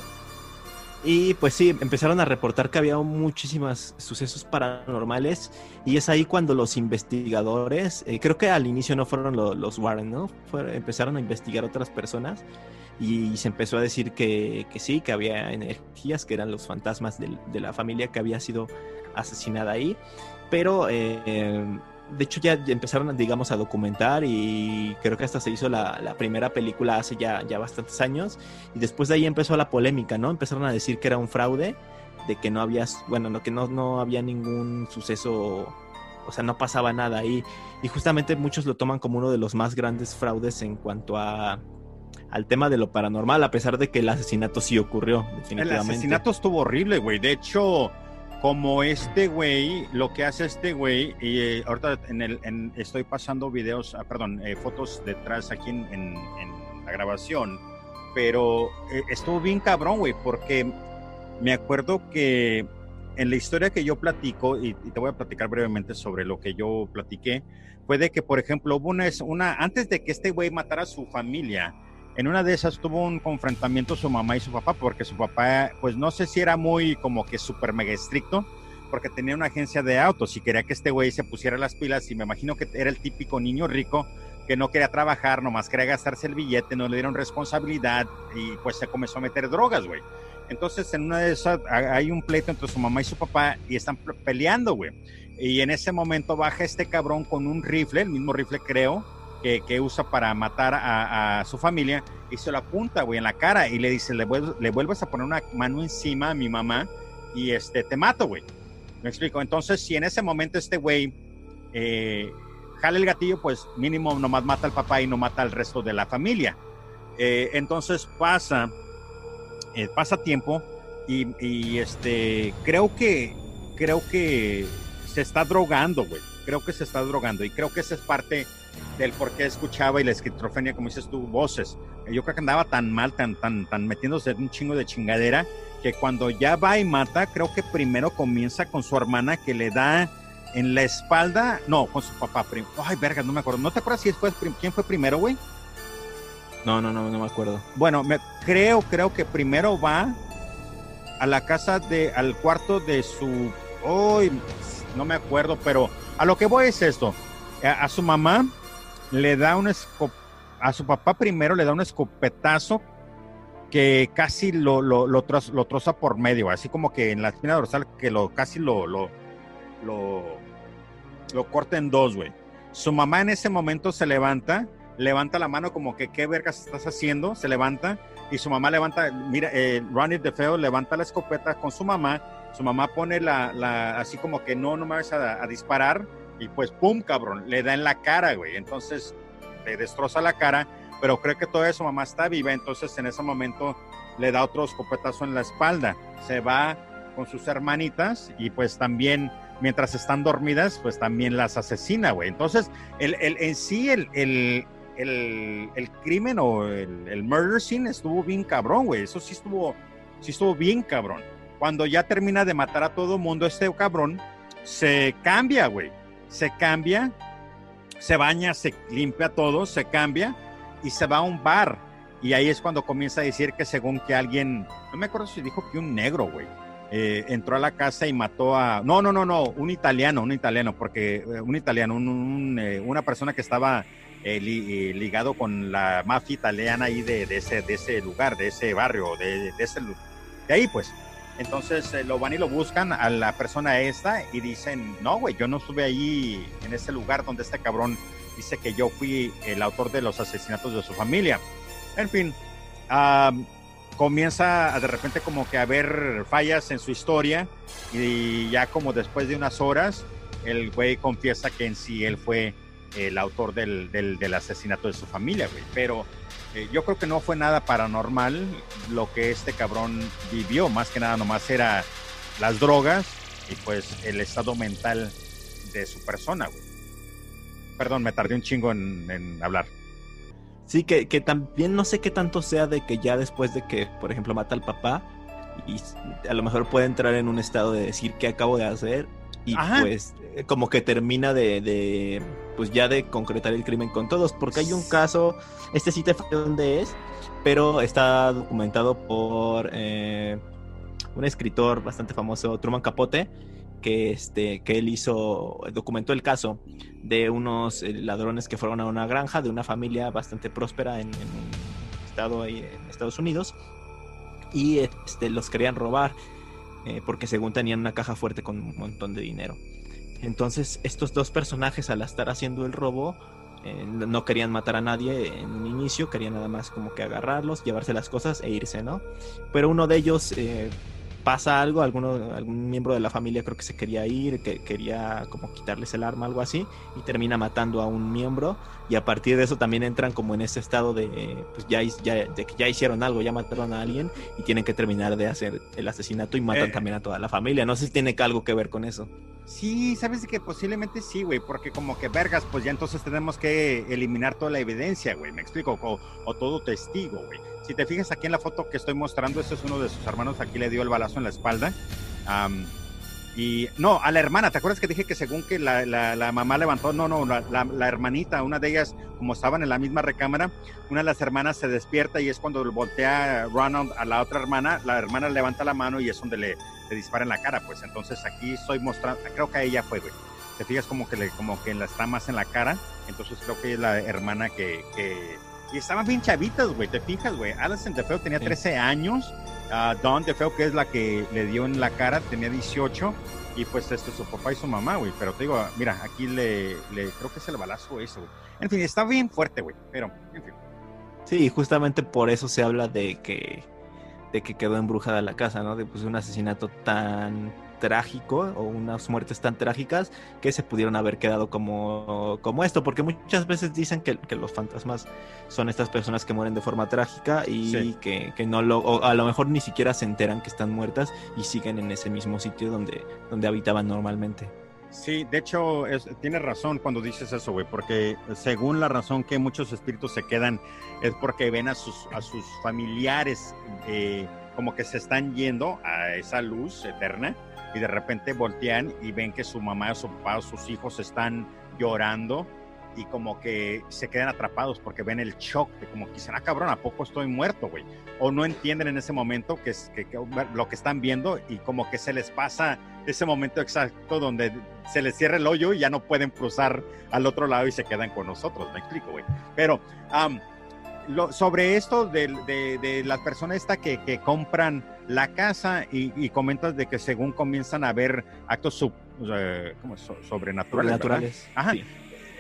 Y pues sí, empezaron a reportar que había muchísimos sucesos paranormales y es ahí cuando los investigadores, eh, creo que al inicio no fueron lo, los Warren, ¿no? Fue, empezaron a investigar otras personas y se empezó a decir que, que sí, que había energías, que eran los fantasmas de, de la familia que había sido asesinada ahí. Pero... Eh, de hecho ya empezaron, digamos, a documentar y creo que hasta se hizo la, la primera película hace ya, ya bastantes años y después de ahí empezó la polémica, ¿no? Empezaron a decir que era un fraude, de que no había, bueno, no, que no, no había ningún suceso, o sea, no pasaba nada ahí y justamente muchos lo toman como uno de los más grandes fraudes en cuanto a al tema de lo paranormal, a pesar de que el asesinato sí ocurrió, definitivamente. El asesinato estuvo horrible, güey, de hecho... Como este güey, lo que hace este güey, y eh, ahorita en el, en, estoy pasando videos, ah, perdón, eh, fotos detrás aquí en, en, en la grabación, pero eh, estuvo bien cabrón, güey, porque me acuerdo que en la historia que yo platico, y, y te voy a platicar brevemente sobre lo que yo platiqué, fue de que, por ejemplo, hubo una, una antes de que este güey matara a su familia, en una de esas tuvo un confrontamiento su mamá y su papá, porque su papá, pues no sé si era muy como que súper mega estricto, porque tenía una agencia de autos y quería que este güey se pusiera las pilas y me imagino que era el típico niño rico que no quería trabajar, nomás quería gastarse el billete, no le dieron responsabilidad y pues se comenzó a meter drogas, güey. Entonces en una de esas hay un pleito entre su mamá y su papá y están peleando, güey. Y en ese momento baja este cabrón con un rifle, el mismo rifle creo, que, que usa para matar a, a su familia, y se lo apunta, güey, en la cara y le dice, le, vuelves, le vuelves a poner una mano encima a mi mamá y este, te mato, güey. ¿Me explico? Entonces, si en ese momento este güey eh, jala el gatillo, pues mínimo nomás mata al papá y no mata al resto de la familia. Eh, entonces pasa... Eh, pasa tiempo y, y este creo que creo que se está drogando, güey. Creo que se está drogando y creo que esa es parte del por qué escuchaba y la esquizofrenia, como dices tú, voces. Yo creo que andaba tan mal, tan, tan, tan metiéndose en un chingo de chingadera, que cuando ya va y mata, creo que primero comienza con su hermana que le da en la espalda, no, con su papá. Prim- Ay, verga, no me acuerdo. ¿No te acuerdas si fue, quién fue primero, güey? No, no, no, no me acuerdo. Bueno, me, creo, creo que primero va a la casa de, al cuarto de su, hoy no me acuerdo, pero a lo que voy es esto, a, a su mamá le da un escop, a su papá primero le da un escopetazo que casi lo, lo, lo, troza, lo troza por medio, así como que en la espina dorsal que lo casi lo, lo, lo, lo corta en dos, güey. Su mamá en ese momento se levanta, levanta la mano como que qué vergas estás haciendo, se levanta y su mamá levanta, mira, eh, Ronnie DeFeo levanta la escopeta con su mamá, su mamá pone la, la así como que no, no me vas a, a disparar y pues pum, cabrón, le da en la cara, güey, entonces le destroza la cara, pero creo que todavía su mamá está viva, entonces en ese momento le da otro escopetazo en la espalda, se va con sus hermanitas y pues también mientras están dormidas, pues también las asesina, güey, entonces el, el, en sí el, el El, el crimen o el, el murder scene estuvo bien cabrón, güey. Eso sí estuvo, sí estuvo bien cabrón. Cuando ya termina de matar a todo mundo, este cabrón se cambia, güey. Se cambia, se baña, se limpia todo, se cambia y se va a un bar. Y ahí es cuando comienza a decir que según que alguien, no me acuerdo si dijo que un negro, güey, eh, entró a la casa y mató a... No, no, no, no, un italiano, un italiano, porque eh, un italiano, un, un, eh, una persona que estaba... Eh, li, eh, ligado con la mafia italiana ahí de, de, ese, de ese lugar, de ese barrio, de, de, ese, de ahí pues. Entonces eh, lo van y lo buscan a la persona esta y dicen, no güey, yo no estuve ahí en ese lugar donde este cabrón dice que yo fui el autor de los asesinatos de su familia. En fin, um, comienza a, de repente como que a haber fallas en su historia y ya como después de unas horas el güey confiesa que en sí él fue el autor del, del, del asesinato de su familia, güey, pero eh, yo creo que no fue nada paranormal lo que este cabrón vivió, más que nada nomás era las drogas y pues el estado mental de su persona, güey. Perdón, me tardé un chingo en, en hablar. Sí, que, que también no sé qué tanto sea de que ya después de que, por ejemplo, mata al papá y a lo mejor puede entrar en un estado de decir qué acabo de hacer y Ajá. pues como que termina de, de pues ya de concretar el crimen con todos, porque hay un caso, este sí te fue dónde es, pero está documentado por eh, un escritor bastante famoso, Truman Capote, que este que él hizo, documentó el caso de unos eh, ladrones que fueron a una granja de una familia bastante próspera en, en un estado ahí en Estados Unidos y este los querían robar eh, porque según tenían una caja fuerte con un montón de dinero. Entonces estos dos personajes al estar haciendo el robo eh, no querían matar a nadie en un inicio, querían nada más como que agarrarlos, llevarse las cosas e irse, ¿no? Pero uno de ellos eh, pasa algo, alguno, algún miembro de la familia creo que se quería ir, que quería como quitarles el arma, algo así, y termina matando a un miembro, y a partir de eso también entran como en ese estado de, pues ya, ya, de que ya hicieron algo, ya mataron a alguien, y tienen que terminar de hacer el asesinato y matan eh, también a toda la familia. No sé si tiene algo que ver con eso. Sí, sabes que posiblemente sí, güey, porque como que vergas, pues ya entonces tenemos que eliminar toda la evidencia, güey, me explico, o, o todo testigo, güey. Si te fijas aquí en la foto que estoy mostrando, este es uno de sus hermanos, aquí le dio el balazo en la espalda. Um, y no, a la hermana, ¿te acuerdas que dije que según que la, la, la mamá levantó? No, no, la, la, la hermanita, una de ellas, como estaban en la misma recámara, una de las hermanas se despierta y es cuando voltea Ronald a la otra hermana, la hermana levanta la mano y es donde le, le dispara en la cara, pues entonces aquí estoy mostrando, creo que a ella fue, güey. te fijas como que le, como que la está más en la cara, entonces creo que es la hermana que, que y estaban bien chavitas, güey, te fijas, güey. Alison DeFeo tenía trece años, uh, Dawn DeFeo, que es la que le dio en la cara, tenía dieciocho, y pues esto es su papá y su mamá, güey, pero te digo, mira, aquí le, le creo que es el balazo ese, güey. En fin, está bien fuerte, güey, pero, en fin. Sí, justamente por eso se habla de que de que quedó embrujada la casa, ¿no? De pues un asesinato tan trágico o unas muertes tan trágicas que se pudieron haber quedado como, como esto, porque muchas veces dicen que, que los fantasmas son estas personas que mueren de forma trágica y sí. que, que no lo, o a lo mejor ni siquiera se enteran que están muertas y siguen en ese mismo sitio donde, donde habitaban normalmente. Sí, de hecho, es, tienes razón cuando dices eso, güey, porque según la razón que muchos espíritus se quedan es porque ven a sus, a sus familiares eh, como que se están yendo a esa luz eterna y de repente voltean y ven que su mamá, su papá, sus hijos están llorando y como que se quedan atrapados porque ven el shock de como que dicen, ah, cabrón, ¿a poco estoy muerto, güey? O no entienden en ese momento que, es, que, que lo que están viendo y como que se les pasa ese momento exacto donde se les cierra el hoyo y ya no pueden cruzar al otro lado y se quedan con nosotros, me explico, güey. Pero um, lo, sobre esto de, de, de las personas esta que, que compran la casa y, y comentas de que según comienzan a ver actos sub, uh, ¿cómo es? So, sobrenaturales, sobrenaturales. Ajá. Sí.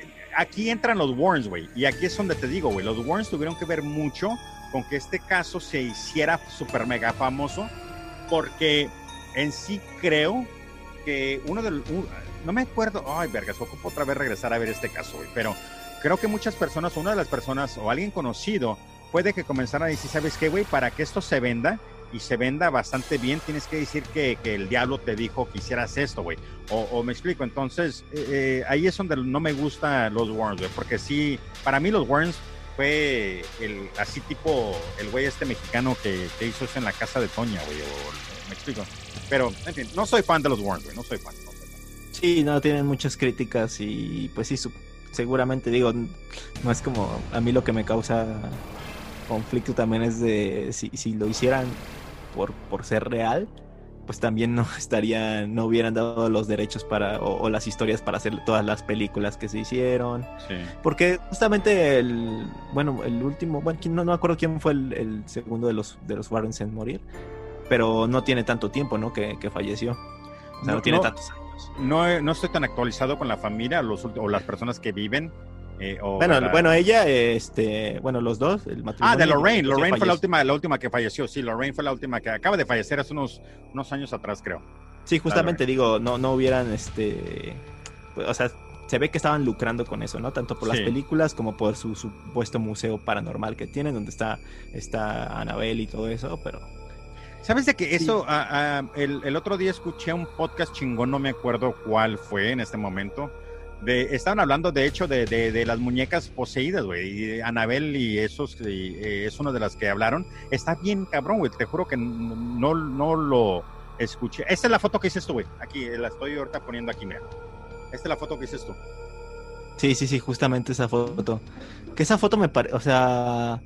Aquí entran los Warrens, güey, y aquí es donde te digo, güey, los Warrens tuvieron que ver mucho con que este caso se hiciera súper mega famoso, porque en sí creo que uno de los, un, no me acuerdo, ay, vergas, ocupo otra vez regresar a ver este caso, güey, pero creo que muchas personas, una de las personas o alguien conocido, puede que comenzaran a decir, ¿sabes qué, güey? Para que esto se venda, y se venda bastante bien, tienes que decir que, que el diablo te dijo que hicieras esto, güey. O, o me explico, entonces, eh, ahí es donde no me gustan los Warrens, güey, porque sí, para mí los Warrens fue el, así tipo, el güey este mexicano que, que hizo eso en la casa de Toña, güey, o me explico. Pero, en fin, no soy fan de los Warrens, güey, no soy fan. No soy fan. Sí, no, tienen muchas críticas y pues sí, su, seguramente, digo, no es como, a mí lo que me causa conflicto también es de si, si lo hicieran por, por ser real, pues también no estarían, no hubieran dado los derechos para o, o las historias para hacer todas las películas que se hicieron. Sí. Porque justamente el, bueno, el último, bueno, no, no me acuerdo quién fue el, el segundo de los de los Warrens en morir, pero no tiene tanto tiempo, ¿no? Que, que falleció. O sea, no, no tiene no, tantos años. No, no estoy tan actualizado con la familia los, o las personas que viven. Eh, o bueno, la... bueno, ella, este, bueno, los dos, el matrimonio. Ah, de Lorraine, Lorraine fue la última, la última que falleció, sí, Lorraine fue la última que acaba de fallecer hace unos, unos años atrás, creo. Sí, justamente digo, no, no hubieran, este, o sea, se ve que estaban lucrando con eso, ¿no? Tanto por las sí. películas como por su supuesto museo paranormal que tienen, donde está, está Annabelle y todo eso, pero... ¿Sabes de que eso, sí. uh, uh, el, el otro día escuché un podcast chingón, no me acuerdo cuál fue en este momento, de, estaban hablando de hecho de, de, de las muñecas poseídas, güey, y Annabelle y esos, y, eh, es una de las que hablaron, está bien cabrón, güey, te juro que no, no lo escuché. Esta es la foto que dices tú, güey, aquí, la estoy ahorita poniendo aquí, mira, esta es la foto que dices tú. Sí, sí, sí, justamente esa foto, que esa foto me parece, o sea...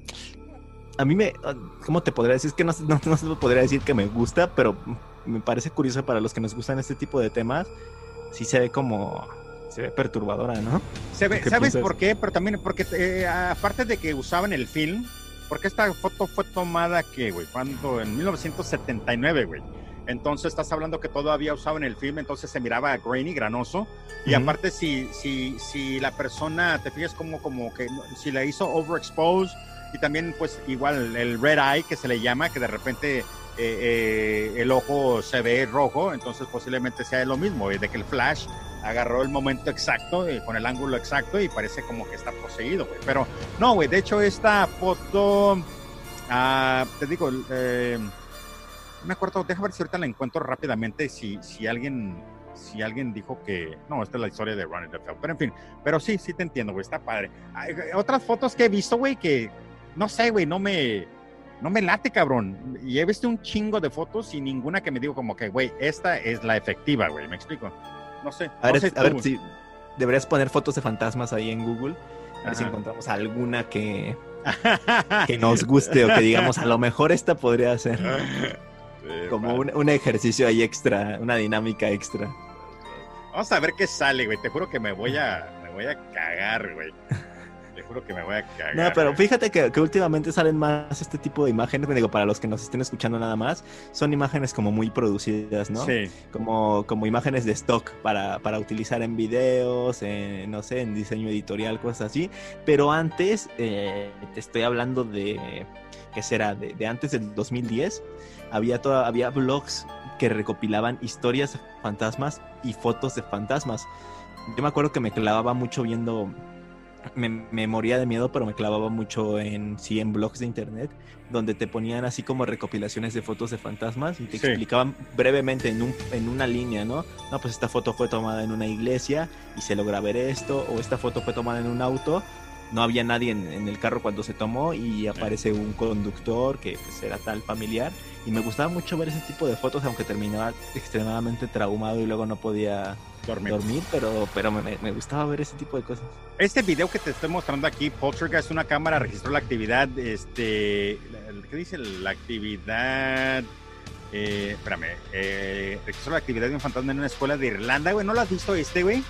A mí me... ¿Cómo te podría decir? Es que no, no, no se podría decir que me gusta, pero me parece curioso para los que nos gustan este tipo de temas. Sí se ve como... Se ve perturbadora, ¿no? Se ve, ¿sabes piensas? Por qué? Pero también porque eh, aparte de que usaban el film, porque esta foto fue tomada, ¿qué, güey? Cuando en mil novecientos setenta y nueve, güey. Entonces estás hablando que todavía usaban el film, entonces se miraba grainy, granoso. Y uh-huh. aparte si, si, si la persona, te fijas como, como que si la hizo overexposed, y también pues igual el red eye que se le llama, que de repente eh, eh, el ojo se ve rojo, entonces posiblemente sea lo mismo, de que el flash agarró el momento exacto, eh, con el ángulo exacto y parece como que está poseído, güey. Pero no, güey, de hecho esta foto, uh, te digo, eh, no me acuerdo, déjame ver si ahorita la encuentro rápidamente, si, si alguien... si alguien dijo que... No, esta es la historia de Ronnie DeFeo, pero en fin, pero sí, sí te entiendo, güey, está padre. Hay otras fotos que he visto, güey, que no sé, güey, no me, no me late, cabrón. Y he visto un chingo de fotos y ninguna que me digo como que, güey, esta es la efectiva, güey, ¿me explico? No sé. A no ver, sé a ver si deberías poner fotos de fantasmas ahí en Google, a ver Ajá. si encontramos alguna que, que nos guste o que digamos, a lo mejor esta podría ser como un, un ejercicio ahí extra, una dinámica extra. Vamos a ver qué sale, güey. Te juro que me voy a, me voy a cagar, güey. Te juro que me voy a cagar. No, pero güey. fíjate que, que últimamente salen más este tipo de imágenes. Digo, para los que nos estén escuchando nada más, son imágenes como muy producidas, ¿no? Sí. Como, como imágenes de stock para, para utilizar en videos, en, no sé, en diseño editorial, cosas así. Pero antes, eh, te estoy hablando de, ¿qué será? De, de antes del dos mil diez, había, toda, había blogs que recopilaban historias de fantasmas y fotos de fantasmas. Yo me acuerdo que me clavaba mucho viendo... Me, me moría de miedo, pero me clavaba mucho en sí en blogs de internet donde te ponían así como recopilaciones de fotos de fantasmas y te Sí. explicaban brevemente en, un, en una línea, ¿no? No, pues esta foto fue tomada en una iglesia y se logra ver esto, o esta foto fue tomada en un auto, no había nadie en, en el carro cuando se tomó y aparece un conductor que pues era tal familiar, y me gustaba mucho ver ese tipo de fotos, aunque terminaba extremadamente traumado y luego no podía Dormir. dormir, pero, pero me, me gustaba ver ese tipo de cosas. Este video que te estoy mostrando aquí, Poltergeist, una cámara registró la actividad, este, la- ¿qué dice? La actividad, eh, espérame, eh, registró la actividad de un fantasma en una escuela de Irlanda, güey. ¿No lo has visto este, güey?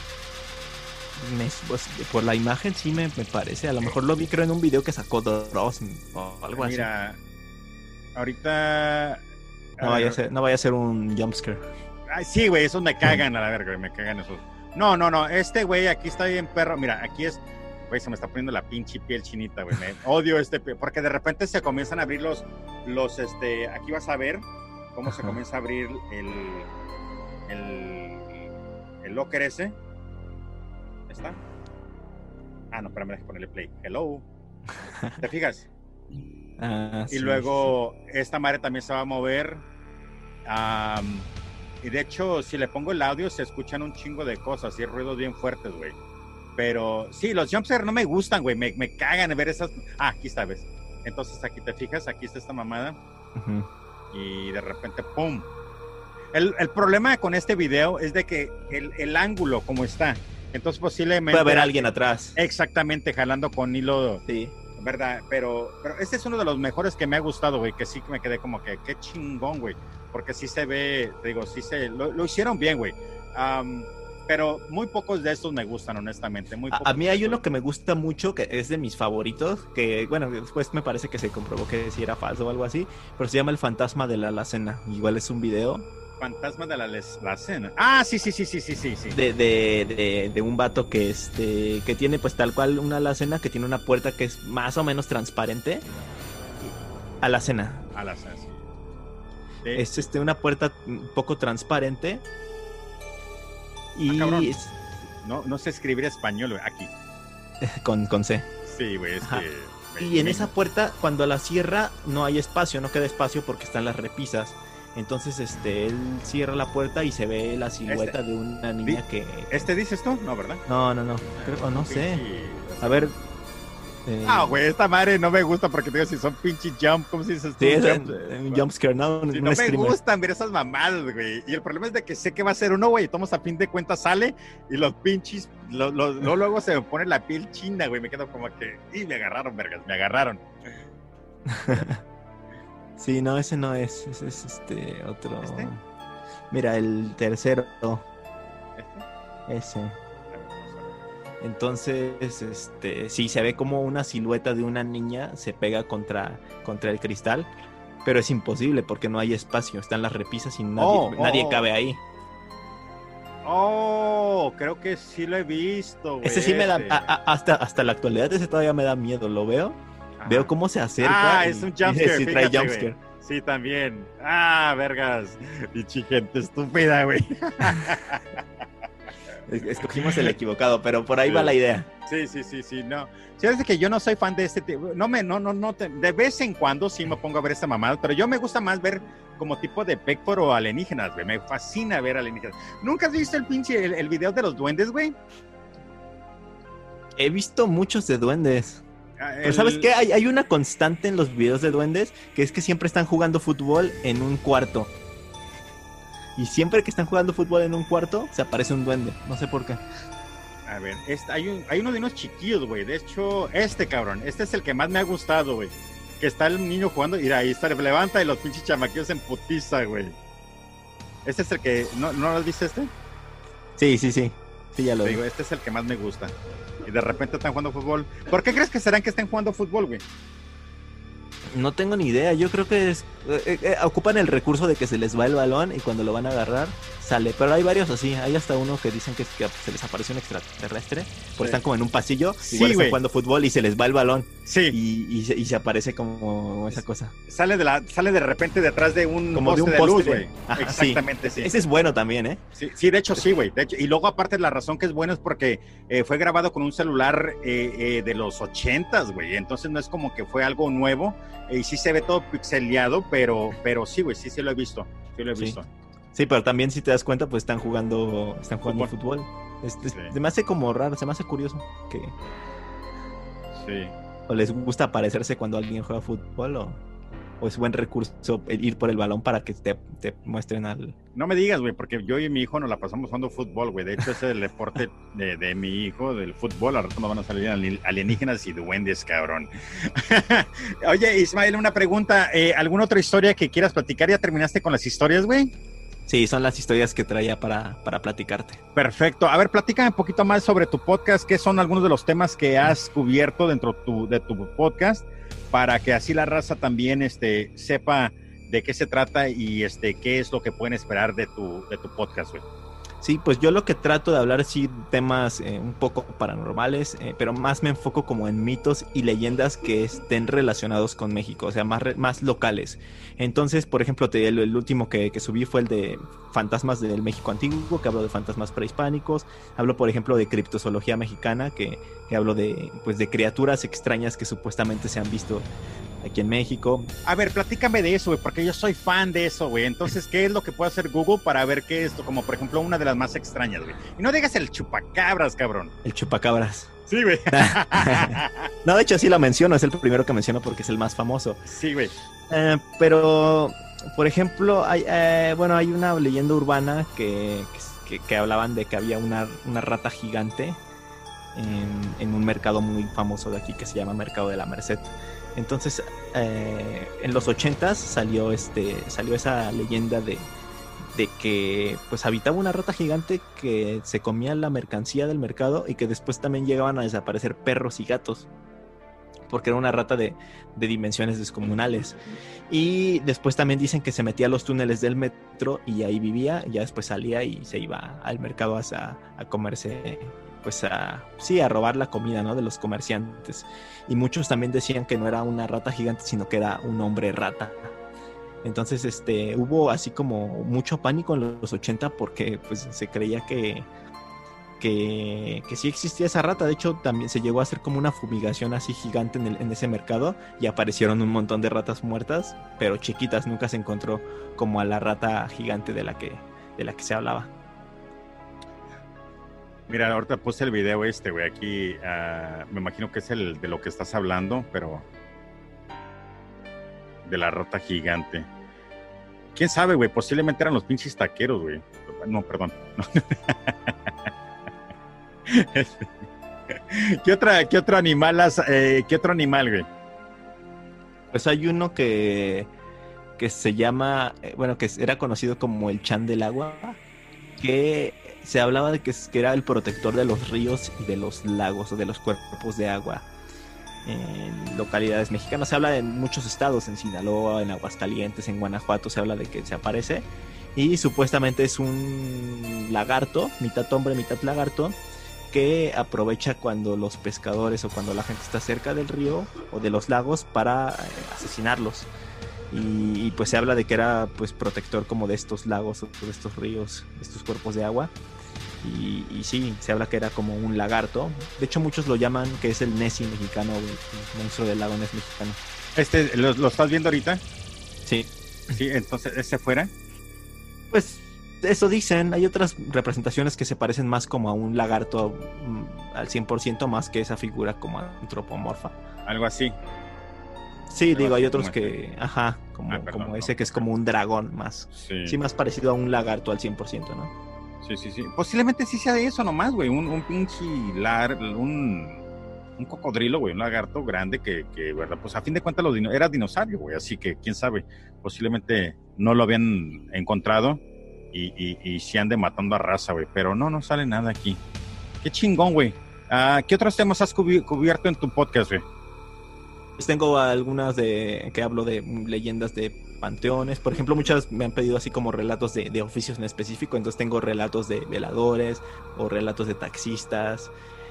Me, pues, por la imagen sí me, me parece. A lo mejor lo vi, creo, en un video que sacó Dross o algo así. Mira, ahorita... No vaya a ser, no vaya a ser un jumpscare. Ay, sí, güey, esos me cagan a la verga, güey, me cagan esos. No, no, no, este güey aquí está bien perro. Mira, aquí es, güey, se me está poniendo la pinche piel chinita, güey. Me odio este, pe- porque de repente se comienzan a abrir los, los, este, aquí vas a ver cómo se Ajá. comienza a abrir el, el, el locker ese. ¿Ya está? Ah, no, espérame, déjame ponerle play. Hello. ¿Te fijas? Ah, Y sí, luego esta madre también se va a mover. Am, y de hecho, si le pongo el audio, se escuchan un chingo de cosas y ruidos bien fuertes, güey. Pero sí, los jumpscares no me gustan, güey. Me, me cagan ver esas. Ah, aquí está, ¿ves? Entonces aquí te fijas, aquí está esta mamada. sí. Ujú. Y de repente, ¡pum! El, el problema con este video es de que el, el ángulo, como está. Entonces posiblemente... Puede haber alguien atrás. Exactamente, jalando con hilo... Sí. ¿Verdad? Pero, pero este es uno de los mejores que me ha gustado, güey, que sí que me quedé como que, qué chingón, güey, porque sí se ve, te digo, sí se, lo, lo hicieron bien, güey, um, pero muy pocos de estos me gustan, honestamente, muy A, pocos a mí hay de uno estos. que me gusta mucho, que es de mis favoritos, que bueno, después me parece que se comprobó que sí era falso o algo así, pero se llama El Fantasma de la Alacena. Igual es un video Fantasma de la, les- la cena. Ah, sí, sí, sí, sí, sí, sí, sí. de, de, de, de un vato que este que tiene pues tal cual una alacena que tiene una puerta que es más o menos transparente. Alacena. A la cena, sí. Sí. Es este una puerta un poco transparente. Y Ah, cabrón. es- No, no sé escribir español, güey, aquí. con, con C. Sí, güey, es Ajá. que... Y en esa puerta, cuando la cierra, no hay espacio, no queda espacio porque están las repisas. Entonces, este, él cierra la puerta y se ve la silueta Este- de una niña que... ¿Este dices tú? No, ¿verdad? No, no, no. Creo, no sé. Pinche- A ver. eh, Ah, güey, esta madre no me gusta porque te digo, si son pinche jump, ¿cómo se dice? Sí, es Jump- un un jumpscare, ¿no? Un, Sí, un no me screamer. gustan ver esas mamadas, güey. Y el problema es de que sé que va a ser uno, güey. Y todos a fin de cuentas sale y los pinches, lo, lo- lo- luego se me pone la piel china, güey. Me quedo como que, y me agarraron, vergas, me agarraron. Sí, no, ese no es. Ese es este otro. ¿Este? Mira, el tercero. ¿Este? Ese. Entonces, este, sí, se ve como una silueta de una niña se pega contra, contra el cristal, pero es imposible porque no hay espacio, están las repisas y nadie, Oh, oh, nadie oh. cabe ahí. Oh, creo que sí lo he visto, güey. Ese sí me da, ese. a- a- hasta, hasta la actualidad ese todavía me da miedo, lo veo, Ajá. veo cómo se acerca. Ah, y- es un y jumpscare, sí trae fíjate, jumpscare. güey. Sí, también. Ah, vergas. Y gente estúpida, güey. Es- Escogimos el equivocado, pero por ahí Sí. va la idea. Sí, sí, sí, sí, no. Sabes que yo no soy fan de este tipo, no me, no, no, no, te- de vez en cuando sí me pongo a ver esta mamada, pero yo me gusta más ver como tipo de Beckford o alienígenas, güey, me fascina ver alienígenas. ¿Nunca has visto el pinche, el, el video de los duendes, güey? He visto muchos de duendes. Ah, Pero el- ¿sabes qué? Hay, hay una constante en los videos de duendes, que es que siempre están jugando fútbol en un cuarto. Y siempre que están jugando fútbol en un cuarto, se aparece un duende. No sé por qué. A ver, este, hay, un, hay uno de unos chiquillos, güey, de hecho, este cabrón, este es el que más me ha gustado, güey, que está el niño jugando, y ahí está, levanta y los pinches chamaquillos en putiza, güey. Este es el que, ¿no, no lo has visto este? Sí, sí, sí. Sí, ya lo digo, vi. este es el que más me gusta. Y de repente están jugando fútbol. ¿Por qué crees que serán que estén jugando fútbol, güey? No tengo ni idea, yo creo que es, eh, eh, ocupan el recurso de que se les va el balón y cuando lo van a agarrar sale, pero hay varios así, hay hasta uno que dicen que, que se les apareció un extraterrestre, porque sí. Están como en un pasillo, sí, igual están güey. jugando fútbol y se les va el balón, sí. y, y, se, y se aparece como esa cosa. Sale de la, sale de repente detrás de un como poste de, un poste de luz, güey. Exactamente, sí. sí. Ese es bueno también, ¿eh? Sí, sí, de hecho sí, güey. De hecho, y luego aparte la razón que es bueno es porque eh, fue grabado con un celular eh, eh, de los ochentas, güey. Entonces no es como que fue algo nuevo. Eh, y sí se ve todo pixeleado, pero, pero sí, güey, sí, sí lo he visto. Sí lo he visto. Sí. Sí, pero también si te das cuenta, pues están jugando, están jugando fútbol. fútbol. Es, es, sí. Se me hace como raro, se me hace curioso que. Sí. O les gusta aparecerse cuando alguien juega fútbol o. O es buen recurso ir por el balón para que te, te muestren al... No me digas, güey, porque yo y mi hijo nos la pasamos jugando fútbol, güey. De hecho, ese es el deporte de, de mi hijo, del fútbol. Al rato nos van a salir alienígenas y duendes, cabrón. Oye, Ismael, una pregunta. Eh, ¿Alguna otra historia que quieras platicar? ¿Ya terminaste con las historias, güey? Sí, son las historias que traía para, para platicarte. Perfecto. A ver, platícame un poquito más sobre tu podcast. ¿Qué son algunos de los temas que has cubierto dentro tu, de tu podcast? Para que así la raza también este, sepa de qué se trata y este, qué es lo que pueden esperar de tu, de tu podcast, güey. Sí, pues yo lo que trato de hablar sí temas eh, un poco paranormales, eh, pero más me enfoco como en mitos y leyendas que estén relacionados con México, o sea, más, re, más locales. Entonces, por ejemplo, te, el, el último que, que subí fue el de fantasmas del México antiguo, que hablo de fantasmas prehispánicos. Hablo, por ejemplo, de criptozoología mexicana, que, que hablo de, pues, de criaturas extrañas que supuestamente se han visto aquí en México. A ver, platícame de eso, güey, porque yo soy fan de eso, güey. Entonces, ¿qué es lo que puede hacer Google para ver qué es esto? Como, por ejemplo, una de las más extrañas, güey. Y no digas el chupacabras, cabrón. El chupacabras. Sí, güey. No, de hecho, sí lo menciono. Es el primero que menciono porque es el más famoso. Sí, güey. Eh, pero, por ejemplo, hay, eh, bueno, hay una leyenda urbana que, que, que hablaban de que había una, una rata gigante en, en un mercado muy famoso de aquí que se llama Mercado de la Merced. Entonces, eh, en los ochentas salió este, salió esa leyenda de, de que pues habitaba una rata gigante que se comía la mercancía del mercado y que después también llegaban a desaparecer perros y gatos, porque era una rata de, de dimensiones descomunales. Y después también dicen que se metía a los túneles del metro y ahí vivía, y ya después salía y se iba al mercado a, a comerse, pues a, sí, a robar la comida, ¿no?, de los comerciantes. Y muchos también decían que no era una rata gigante, sino que era un hombre rata. Entonces, este, hubo así como mucho pánico en los ochenta porque pues se creía que, que, que sí existía esa rata. De hecho, también se llegó a hacer como una fumigación así gigante en, el, en ese mercado y aparecieron un montón de ratas muertas, pero chiquitas. Nunca se encontró como a la rata gigante de la que, de la que se hablaba. Mira, ahorita puse el video este, güey, aquí, uh, me imagino que es el de lo que estás hablando, pero de la rata gigante. ¿Quién sabe, güey? Posiblemente eran los pinches taqueros, güey. No, perdón. ¿Qué otra, qué otro animal has, eh, qué otro animal, güey? Pues hay uno que, que se llama, eh, bueno, que era conocido como el Chan del Agua, que se hablaba de que, que era el protector de los ríos y de los lagos o de los cuerpos de agua en localidades mexicanas. Se habla de muchos estados, en Sinaloa, en Aguascalientes, en Guanajuato, se habla de que se aparece y supuestamente es un lagarto, mitad hombre, mitad lagarto, que aprovecha cuando los pescadores o cuando la gente está cerca del río o de los lagos para eh, asesinarlos. Y, y pues se habla de que era pues protector como de estos lagos o de estos ríos, de estos cuerpos de agua. Y, y sí, se habla que era como un lagarto. De hecho, muchos lo llaman que es el Nessie mexicano, el, el monstruo del lago Ness mexicano. Este, ¿lo, lo estás viendo ahorita? Sí. Sí, entonces, ¿ese fuera? Pues eso dicen. Hay otras representaciones que se parecen más como a un lagarto mm, al cien por ciento más que esa figura como antropomorfa. Algo así. Sí, Algo digo, así hay otros como que, este. ajá, como, Ah, perdón, como ese no, que es como un dragón más. Sí. Sí, más parecido a un lagarto al cien por ciento, ¿no? Sí, sí, sí. Posiblemente sí sea de eso nomás, güey. Un, un pinche lar, un, un cocodrilo, güey, un lagarto grande que, que, verdad, pues a fin de cuentas los dino, era dinosaurio, güey. Así que, quién sabe, posiblemente no lo habían encontrado y, y, y se ande matando a raza, güey. Pero no, no sale nada aquí. Qué chingón, güey. Uh, ¿Qué otros temas has cubi- cubierto en tu podcast, güey? Pues tengo algunas de que hablo de leyendas de panteones. Por ejemplo, muchas me han pedido así como relatos de, de oficios en específico. Entonces tengo relatos de veladores o relatos de taxistas,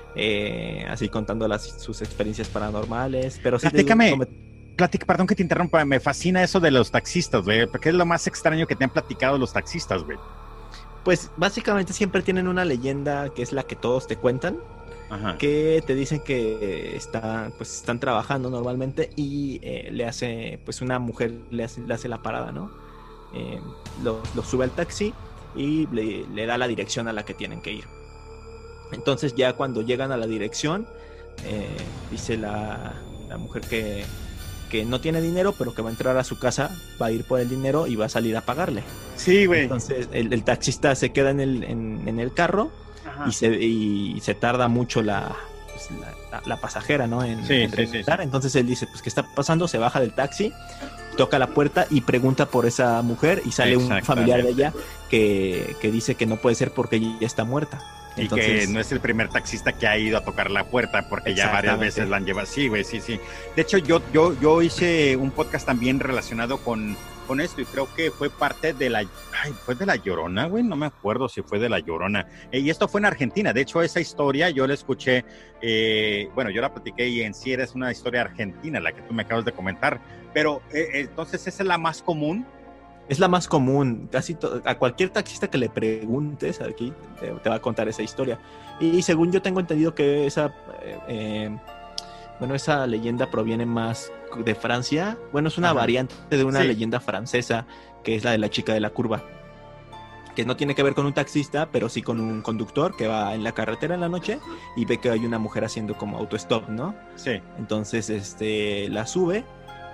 eh, así contando las, sus experiencias paranormales. Pero sí, Platícame, digo, me... platic, perdón que te interrumpa, me fascina eso de los taxistas, güey, porque es lo más extraño que te han platicado los taxistas, güey. Pues básicamente siempre tienen una leyenda que es la que todos te cuentan. Ajá. Que te dicen que está, pues están trabajando normalmente y eh, le hace, pues una mujer le hace, le hace la parada, ¿no? Eh, lo, lo sube al taxi y le, le da la dirección a la que tienen que ir. Entonces ya cuando llegan a la dirección, eh, dice la, la mujer que, que no tiene dinero, pero que va a entrar a su casa, va a ir por el dinero y va a salir a pagarle. Sí, güey. Entonces el, el taxista se queda en el, en, en el carro. Y se, y se tarda mucho la, pues, la, la, la pasajera, ¿no? En, sí, en sí, sí, sí. Entonces él dice, pues, ¿qué está pasando? Se baja del taxi, toca la puerta y pregunta por esa mujer y sale un familiar de ella que, que dice que no puede ser porque ella ya está muerta. Entonces, y que no es el primer taxista que ha ido a tocar la puerta porque ya varias veces la han llevado. Sí, güey, sí, sí. De hecho, yo, yo, yo hice un podcast también relacionado con, con esto y creo que fue parte de la... Ay, ¿fue de La Llorona, güey? No me acuerdo si fue de La Llorona. Eh, y esto fue en Argentina. De hecho, esa historia yo la escuché... Eh, bueno, yo la platiqué y en sí era una historia argentina, la que tú me acabas de comentar. Pero, eh, entonces, ¿esa es la más común? Es la más común, casi to- a cualquier taxista que le preguntes aquí te, te va a contar esa historia. Y, y según yo tengo entendido que esa, eh, eh, bueno, esa leyenda proviene más de Francia. Bueno, es una Ajá. variante de una sí. leyenda francesa que es la de la chica de la curva, que no tiene que ver con un taxista, pero sí con un conductor que va en la carretera en la noche y ve que hay una mujer haciendo como autostop, ¿no? Sí. Entonces, este, la sube.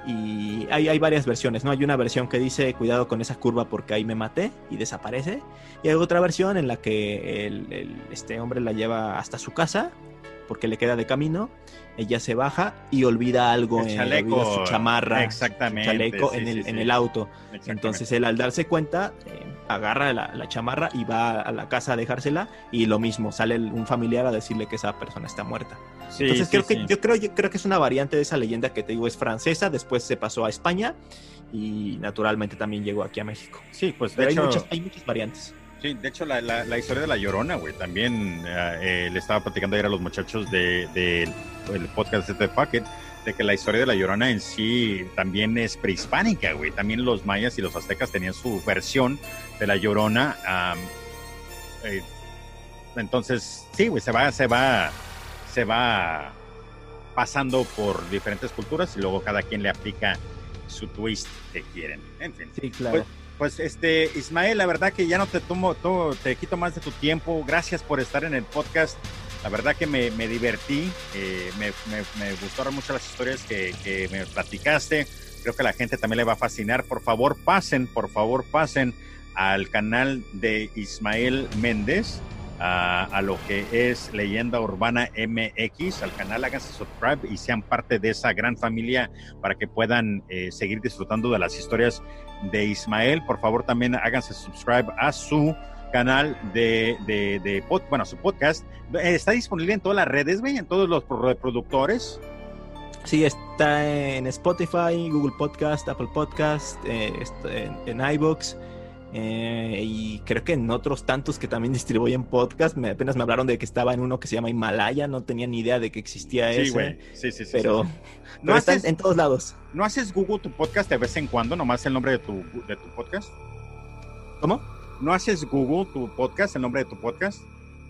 Y hay, hay varias versiones, ¿no? Hay una versión que dice, cuidado con esa curva porque ahí me maté, y desaparece. Y hay otra versión en la que el, el, este hombre la lleva hasta su casa, porque le queda de camino. Ella se baja y olvida algo, el chaleco, en, olvida su chamarra, exactamente, su chaleco sí, en, el, sí, en sí. el auto. Entonces él, al darse cuenta, eh, agarra la, la chamarra y va a la casa a dejársela, y lo mismo, sale el, un familiar a decirle que esa persona está muerta. Sí, Entonces sí, creo sí. que yo creo, yo creo que es una variante de esa leyenda que te digo, es francesa, después se pasó a España y naturalmente también llegó aquí a México. Sí, pues de Pero hecho... hay muchas, hay muchas variantes. Sí, de hecho la, la, la historia de La Llorona, güey, también eh, le estaba platicando ayer a los muchachos de, de, del podcast de Pocket, de que la historia de La Llorona en sí también es prehispánica, güey. También los mayas y los aztecas tenían su versión de La Llorona. Um, eh, entonces, sí, güey, se va, se va, se va pasando por diferentes culturas y luego cada quien le aplica su twist que quieren. En fin. Sí, claro. Pues, Pues este, Ismael, la verdad que ya no te tomo, to, te quito más de tu tiempo. Gracias por estar en el podcast. La verdad que me, me divertí, eh, me, me, me gustaron mucho las historias que, que me platicaste. Creo que a la gente también le va a fascinar. Por favor, pasen, por favor, pasen al canal de Ismael Méndez, a, a lo que es Leyenda Urbana M X, al canal, háganse subscribe y sean parte de esa gran familia para que puedan eh, seguir disfrutando de las historias de Ismael. Por favor, también háganse subscribe a su canal de, de, de pod, bueno, su podcast. Está disponible en todas las redes, güey, en todos los reproductores. Sí, está en Spotify, Google Podcast, Apple Podcast, eh, en, en iVoox, eh, y creo que en otros tantos que también distribuyen podcast. Me, apenas me hablaron de que estaba en uno que se llama Himalaya, no tenía ni idea de que existía sí, ese. Güey. Sí, sí, sí. Pero, sí, sí. pero ¿No está haces, en, en todos lados. ¿No haces Google tu podcast de vez en cuando, nomás el nombre de tu, de tu podcast? ¿Cómo? ¿No haces Google tu podcast, el nombre de tu podcast?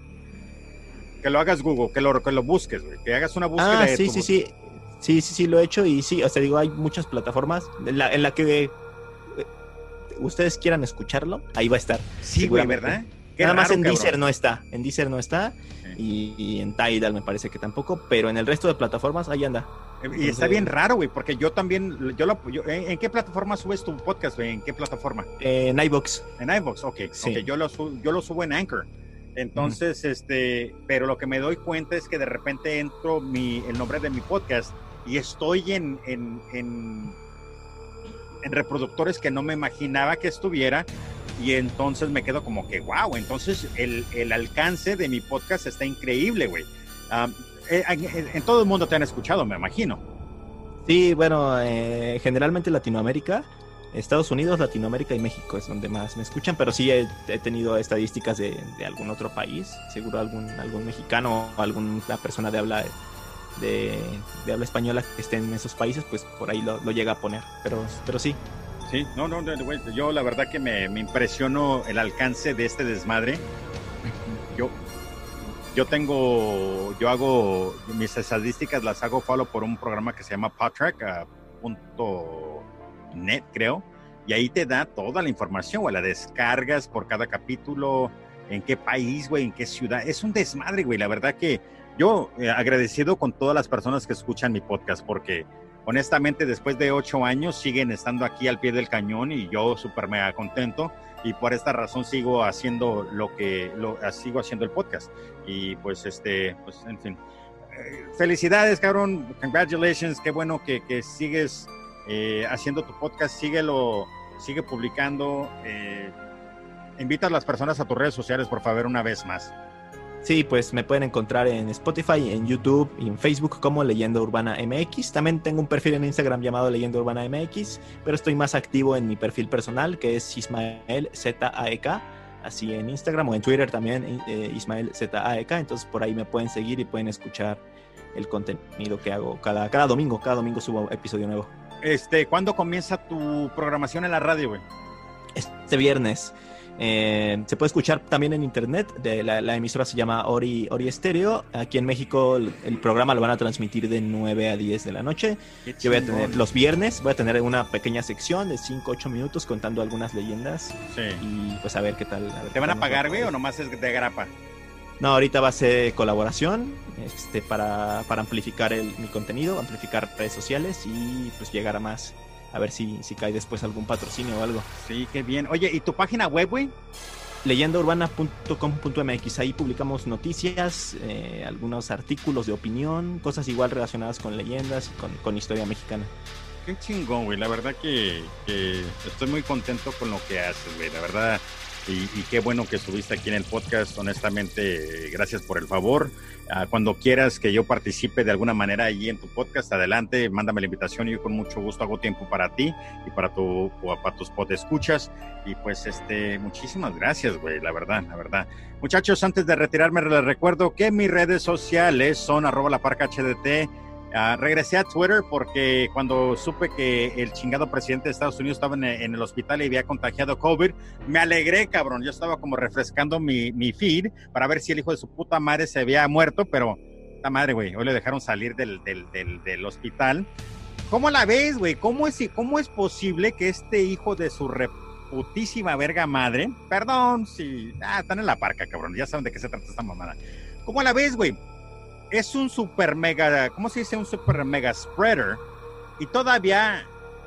Que lo hagas Google, que lo, que lo busques, güey, que hagas una búsqueda. Ah, de sí, tu... sí, sí. Sí, sí, sí, lo he hecho y sí, o sea, digo, hay muchas plataformas en la, en la que eh, ustedes quieran escucharlo, ahí va a estar. Sí, güey, ¿verdad? Qué Nada raro, más en cabrón. Deezer no está, en Deezer no está, sí. y, y en Tidal me parece que tampoco, pero en el resto de plataformas ahí anda. Y Entonces, está bien raro, güey, porque yo también, yo lo, yo, ¿en, ¿en qué plataforma subes tu podcast, güey? ¿En qué plataforma? Eh, en iVoox. En iVoox, ok, sí. okay yo, lo subo, yo lo subo en Anchor. Entonces, uh-huh. este, pero lo que me doy cuenta es que de repente entro mi, el nombre de mi podcast y estoy en, en, en, en reproductores que no me imaginaba que estuviera, y entonces me quedo como que, wow, entonces el, el alcance de mi podcast está increíble, güey. Um, en, en todo el mundo te han escuchado, me imagino. Sí, bueno, eh, generalmente Latinoamérica, Estados Unidos, Latinoamérica y México es donde más me escuchan, pero sí he, he tenido estadísticas de, de algún otro país, seguro algún, algún mexicano o alguna persona de habla de, de habla española que esté en esos países, pues por ahí lo, lo llega a poner, pero, pero sí. Sí, no, no, no, güey, yo la verdad que me, me impresionó el alcance de este desmadre. Yo, yo tengo, yo hago, mis estadísticas las hago follow por un programa que se llama podtrack punto net, creo, y ahí te da toda la información, güey, la descargas por cada capítulo, en qué país, güey, en qué ciudad. Es un desmadre, güey, la verdad que yo eh, agradecido con todas las personas que escuchan mi podcast, porque honestamente, después de ocho años, siguen estando aquí al pie del cañón y yo súper mega contento. Y por esta razón sigo haciendo lo que, lo, sigo haciendo el podcast. Y pues, este, pues, en fin. Eh, felicidades, cabrón. Congratulations. Qué bueno que, que sigues eh, haciendo tu podcast. Síguelo, sigue publicando. Eh, invita a las personas a tus redes sociales, por favor, una vez más. Sí, pues me pueden encontrar en Spotify, en YouTube y en Facebook como Leyenda Urbana M X. También tengo un perfil en Instagram llamado Leyenda Urbana M X, pero estoy más activo en mi perfil personal, que es Ismael Z A E K, así en Instagram o en Twitter también, eh, Ismael Z A E K. Entonces por ahí me pueden seguir y pueden escuchar el contenido que hago cada, cada domingo. Cada domingo subo episodio nuevo. Este, ¿cuándo comienza tu programación en la radio, güey? Este viernes. Eh, se puede escuchar también en internet. De la, la emisora se llama Ori, Ori Estéreo. Aquí en México el, el programa lo van a transmitir de nueve a diez de la noche. Yo voy a tener los viernes, voy a tener una pequeña sección de cinco a ocho minutos contando algunas leyendas. Sí. Y pues a ver qué tal. A ver ¿Te van a pagar, güey, va. o nomás es de grapa? No, ahorita va a ser colaboración este, para, para amplificar el, mi contenido, amplificar redes sociales y pues llegar a más. A ver si, si cae después algún patrocinio o algo. Sí, qué bien. Oye, ¿y tu página web, güey? leyenda urbana punto com punto m x. Ahí publicamos noticias, eh, algunos artículos de opinión, cosas igual relacionadas con leyendas y con, con historia mexicana. Qué chingón, güey. La verdad que, que estoy muy contento con lo que haces, güey. La verdad, y, y qué bueno que estuviste aquí en el podcast. Honestamente, gracias por el favor. Uh, cuando quieras que yo participe de alguna manera allí en tu podcast, adelante, mándame la invitación y yo con mucho gusto hago tiempo para ti y para, tu, para tus podescuchas. Y pues, este, muchísimas gracias, güey, la verdad, la verdad. Muchachos, antes de retirarme, les recuerdo que mis redes sociales son arroba la parca H D T. Uh, regresé a Twitter porque cuando supe que el chingado presidente de Estados Unidos estaba en, en el hospital y había contagiado COVID, me alegré, cabrón. Yo estaba como refrescando mi, mi feed para ver si el hijo de su puta madre se había muerto, pero esta madre, güey, hoy le dejaron salir del, del, del, del hospital. ¿Cómo la ves, güey? ¿Cómo es, ¿Cómo es posible que este hijo de su reputísima verga madre, perdón, si, ah, están en la parca, cabrón, ya saben de qué se trata esta mamada. ¿Cómo la ves, güey? Es un super mega, ¿cómo se dice? Un super mega spreader. Y todavía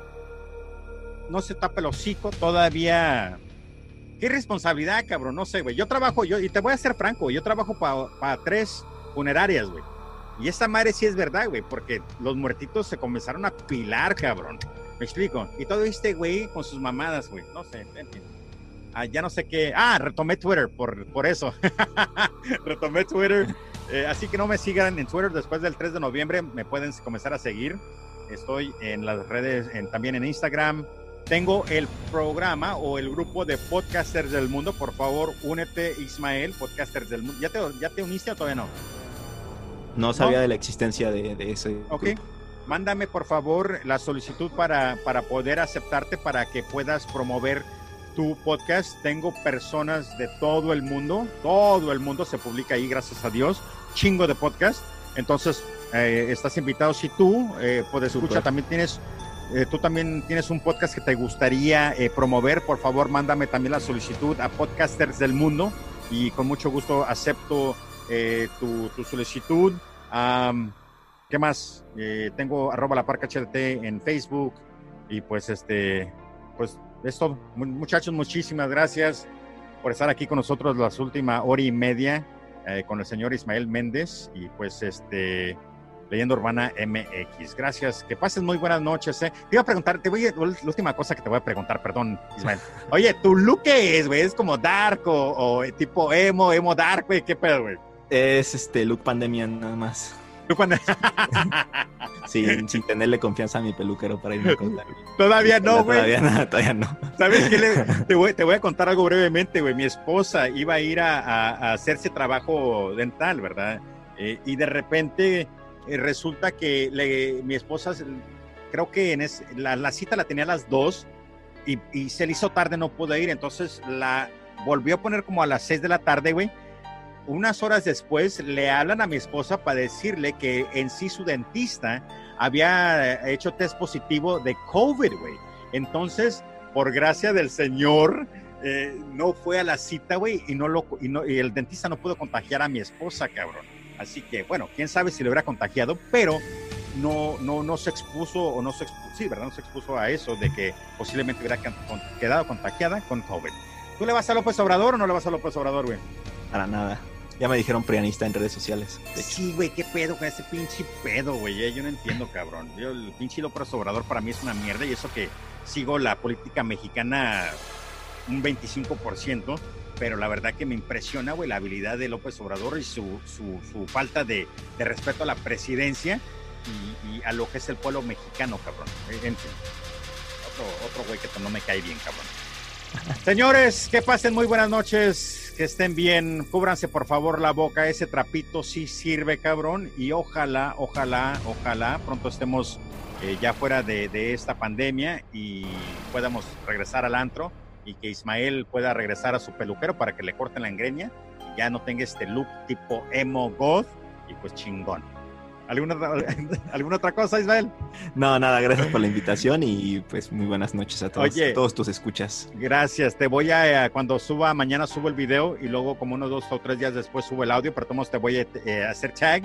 no se tapa el hocico, todavía. Qué responsabilidad, cabrón, no sé, güey. Yo trabajo, yo, y te voy a ser franco, yo trabajo para pa tres funerarias, güey. Y esta madre sí es verdad, güey, porque los muertitos se comenzaron a pilar, cabrón. Me explico. Y todo este güey con sus mamadas, güey. No sé, en fin. Ah, ya no sé qué. Ah, retomé Twitter por, por eso. retomé Twitter. Eh, así que no me sigan en Twitter después del tres de noviembre. Me pueden comenzar a seguir. Estoy en las redes, en, también en Instagram. Tengo el programa o el grupo de podcasters del mundo. Por favor, únete, Ismael, podcasters del mundo. ¿Ya te, ya te uniste o todavía no? No sabía ¿No? de la existencia de, de ese Ok. grupo. Mándame, por favor, la solicitud para, para poder aceptarte para que puedas promover tu podcast. Tengo personas de todo el mundo, todo el mundo se publica ahí, gracias a Dios, chingo de podcast. Entonces, eh, estás invitado. Si tú eh, puedes escuchar, también tienes, eh, tú también tienes un podcast que te gustaría eh, promover, por favor, mándame también la solicitud a Podcasters del Mundo y con mucho gusto acepto eh, tu, tu solicitud. Um, ¿Qué más? Eh, tengo arroba la parca H D T en Facebook y pues este, pues es todo. Muchachos, muchísimas gracias por estar aquí con nosotros las últimas hora y media eh, con el señor Ismael Méndez y pues este, Leyenda Urbana M X. Gracias, que pases muy buenas noches, eh. Te iba a preguntar, te voy a, la última cosa que te voy a preguntar, perdón, Ismael. Oye, ¿tu look qué es, güey? ¿Es como dark o, o tipo emo, emo dark, güey? ¿Qué pedo, güey? Es este look pandemia nada más. ¿Look pandemia? sin, sin tenerle confianza a mi peluquero para irme a contar. Todavía no, güey. Todavía no, todavía no. ¿Sabes qué? Le, te, voy, te voy a contar algo brevemente, güey. Mi esposa iba a ir a, a, a hacerse trabajo dental, ¿verdad? Eh, y de repente... Eh, resulta que le, mi esposa, creo que en es, la, la cita la tenía a las dos y, y se le hizo tarde, no pudo ir, entonces la volvió a poner como a las seis de la tarde, güey. Unas horas después le hablan a mi esposa para decirle que en sí su dentista había hecho test positivo de COVID, güey. Entonces, por gracia del Señor, eh, no fue a la cita, güey, y, no lo, y, no, y el dentista no pudo contagiar a mi esposa, cabrón. Así que, bueno, quién sabe si le hubiera contagiado, pero no, no, no se expuso, o no se expuso, sí, ¿verdad? No se expuso a eso de que posiblemente hubiera quedado contagiada con COVID. ¿Tú le vas a López Obrador o no le vas a López Obrador, güey? Para nada. Ya me dijeron prianista en redes sociales. Sí, güey, qué pedo con ese pinche pedo, güey. Eh? Yo no entiendo, cabrón. Yo, el pinche López Obrador para mí es una mierda y eso que sigo la política mexicana un veinticinco por ciento. Pero la verdad que me impresiona, güey, la habilidad de López Obrador y su, su, su falta de, de respeto a la presidencia y, y a lo que es el pueblo mexicano, cabrón. En fin, otro, otro güey que no me cae bien, cabrón. Señores, que pasen muy buenas noches, que estén bien, cúbranse por favor la boca, ese trapito sí sirve, cabrón, y ojalá, ojalá, ojalá pronto estemos eh, ya fuera de, de esta pandemia y podamos regresar al antro. Y que Ismael pueda regresar a su peluquero para que le corten la engreña y ya no tenga este look tipo emo goth y pues chingón. ¿Alguna, ¿alguna otra cosa, Ismael? No, nada, gracias por la invitación y pues muy buenas noches a todos, Oye, a todos tus escuchas. Gracias, te voy a, cuando suba, mañana subo el video y luego como unos dos o tres días después subo el audio, pero todos te voy a eh, hacer tag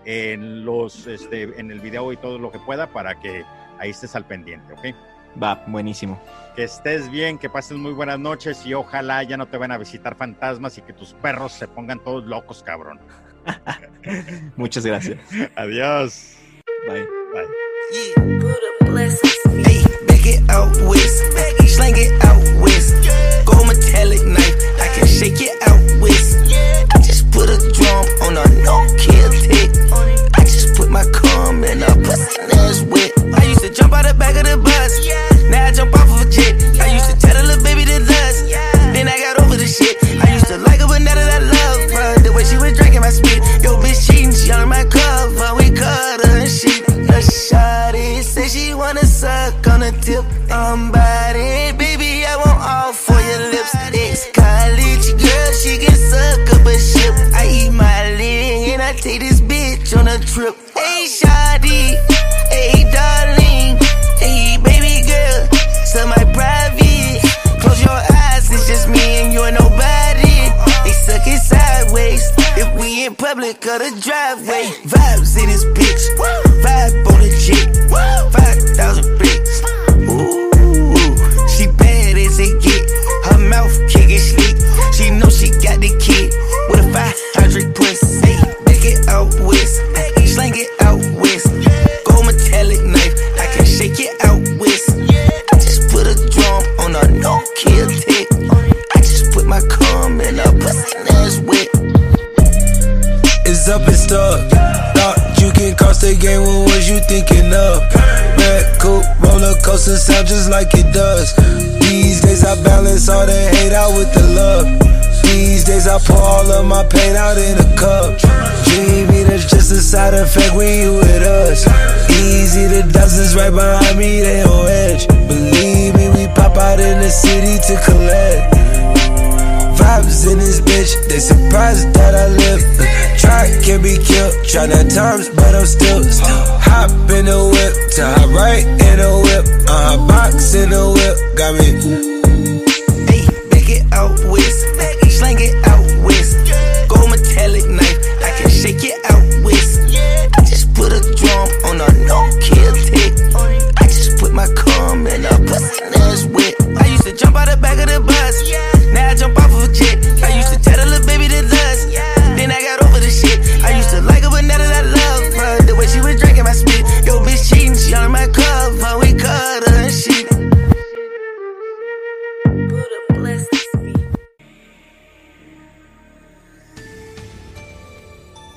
en, los, este, en el video y todo lo que pueda para que ahí estés al pendiente, ¿ok? Va, buenísimo. Que estés bien, que pases muy buenas noches y ojalá ya no te van a visitar fantasmas y que tus perros se pongan todos locos, cabrón. Muchas gracias. Adiós. Bye. Bye. Hey, back it out west, slang it out west. Gold metallic knife, I can shake it out west. I just put a drum on a no-kill tick. I just put my cum in a pussy that's wet. I used to jump out the back of the bus, now I jump off of a jet. I used to tell the little baby to dust, then I got over the shit. I used to like her, but now that I love her, the way she was drinking my spit. Yo, bitch cheating, she on my cover, we cut her and shit. The shawty say she wanna suck on the tip. I'm body, baby, I want all for your lips. Ex-college girl, she can suck up a ship. I eat my leg and I take this bitch on a trip. Hey, shawty, hey, darling, hey, baby girl, suck my private. Close your eyes, it's just me and you and nobody. They suck it sideways if we in public or the driveway. Vibes in this bitch, vibe on the jet, five thousand bricks. Ooh, she bad as it get, her mouth kicking slick. She know she got the kid with a five hundred pussy. Hey, back it out west, slang it out west. Gold metallic knife, I can shake it out west. I just put a drum on a no-kill tick. I just put my cum in a pussy that's wet. It's up and stuck. Thought you can cross the game, what was you thinking of? Red coupe, roller coaster sound just like it does. These days I balance all the hate out with the love. These days I pour all of my pain out in a cup. Dreamy, that's just a side effect when you with us. Easy, the dozens right behind me, they on edge. Believe me, we pop out in the city to collect. Vibes in this bitch, they surprised that I live. Try can't be killed, try that times, but I'm still hop in the whip, to hop right in the whip. Uh, box in the whip, got me.